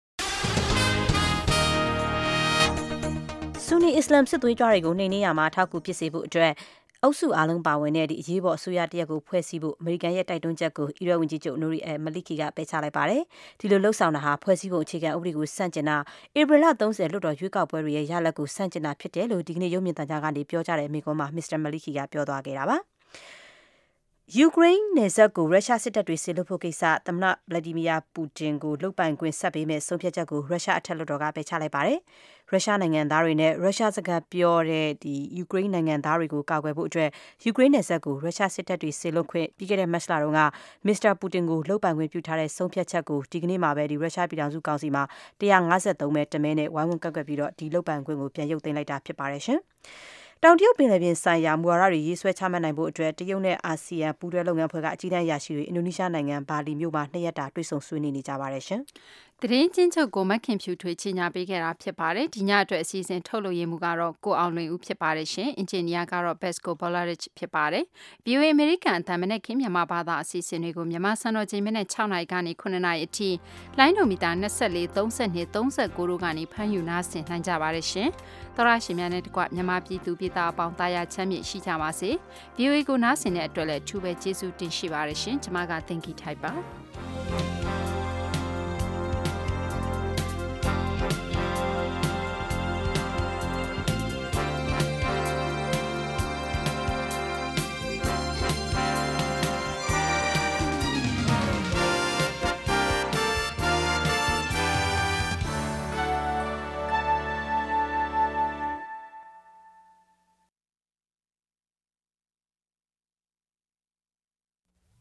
ဆူနီအစ္စလာမ်စစ်သွေးကြွတွေကိုနှိမ်နင်းရမှာထောက်ကူဖြစ်စေဖို့အတွက်အုပ်စုအားလုံးပါဝင်တဲ့အရေးပေါ်အစိုးရတရက်ကိုဖွဲ့စည်းဖို့အမေရိကန်ရဲ့တိုက်တွန်းချက်ကိုအီရတ်ဝန်ကြီးချုပ်နိုရီမလီကီကပယ်ချလိုက်ပါတယ်။ဒီလိုလှုပ်ဆောင်တာဟာဖွဲ့စည်းပုံအခြေခံဥပဒေကိုဆန့်ကျင်တာဧပြီလ30လွှတ်တော်ရွေးကောက်ပွဲတွေရဲ့ရလဒ်ကိုဆန့်ကျင်တာဖြစ်တယ်လို့ဒီကနေ့ရုပ်မြင်သံကြားကနေပြောကြားတဲ့မိန့်ခွန်းမှာမစ္စတာမလီကီကပြောသွားခဲ့တာပါ။ယူကရိန်းနယ်စပ်ကိုရုရှားစစ်တပ်တွေဆင်လွှတ်ဖို့ကိစ္စသမ္မတဗလာဒီမီယာပူတင်ကိုလုပိုင်ခွင့်ဆက်ပေးမဲ့ဆုံးဖြတ်ချက်ကိုရုရှားအထက်လွှတ်တော်ကပယ်ချလိုက်ပါတယ်။ရုရှားနိုင်ငံသားတွေနဲ့ရုရှားစကားပြောတဲ့ယူကရိန်းနိုင်ငံသားတွေကိုကာကွယ်ဖို့အတွက်ယူကရိန်းနယ်စပ်ကိုရုရှားစစ်တပ်တွေဆင်လွှတ်ခွင့်ပြီးခဲ့တဲ့မတ်လတုန်းကမစ္စတာပူတင်ကိုလုပိုင်ခွင့်ပြုထားတဲ့ဆုံးဖြတ်ချက်ကိုဒီကနေ့မှာပဲရုရှားပြည်ထောင်စုကောင်စီမှာ153မဲတမဲနဲ့ဝိုင်းဝန်းကန့်ကွက်ပြီးတော့ဒီလုပိုင်ခွင့်ကိုပြန်ရုပ်သိမ်းလိုက်တာဖြစ်ပါတယ်ရှင်။တောင်တရုတ်ပင်လယ်ပြင်ဆိုင်ရာမူဝါဒတွေရေးဆွဲချမှတ်နိုင်ဖို့အတွက်တရုတ်နဲ့အာဆီယံပူးတွဲလုပ်ငန်းဖွဲ့ကအကြီးတန်းရရှိတွေအင်ဒိုနီးရှားနိုင်ငံဘာလီမြို့မှာ2ရက်တာတွေ့ဆုံဆွေးနွေးနေကြပါတယ်ရှင်။သတင်းချင်းချုပ်ကိုမက်ခင်ဖြူထွေးချညာပေးခဲ့တာဖြစ်ပါတယ်။ဒီညအတွက်အစီအစဉ်ထုတ်လွှင့်ရမှုကတော့ကိုအောင်လွင်ဦးဖြစ်ပါတယ်ရှင်။အင်ဂျင်နီယာကတော့ Besco Bolarich ဖြစ်ပါတယ်။ VOA American အသံမနဲ့ခင်မြန်မာဘာသာအစီအစဉ်တွေကိုမြန်မာစံတော်ချိန်နဲ့6နာရီကနေ9နာရီအထိလိုင်းဒိုမီတာ24 32 39တို့ကနေဖမ်းယူနားဆင်နိုင်ကြပါတယ်ရှင်။သောရရှင်များနဲ့တကွမြန်မာပြည်သူပြည်သားအပေါင်းတာယာချမ်းမြေ့ရှိကြပါစေ။ VOA ကိုနားဆင်တဲ့အတွက်လည်းထူးပဲကျေးဇူးတင်ရှိပါတယ်ရှင်။ကျွန်မကတင်ကီထိုက်ပါ။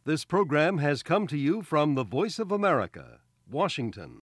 This program has come to you from the Voice of America, Washington.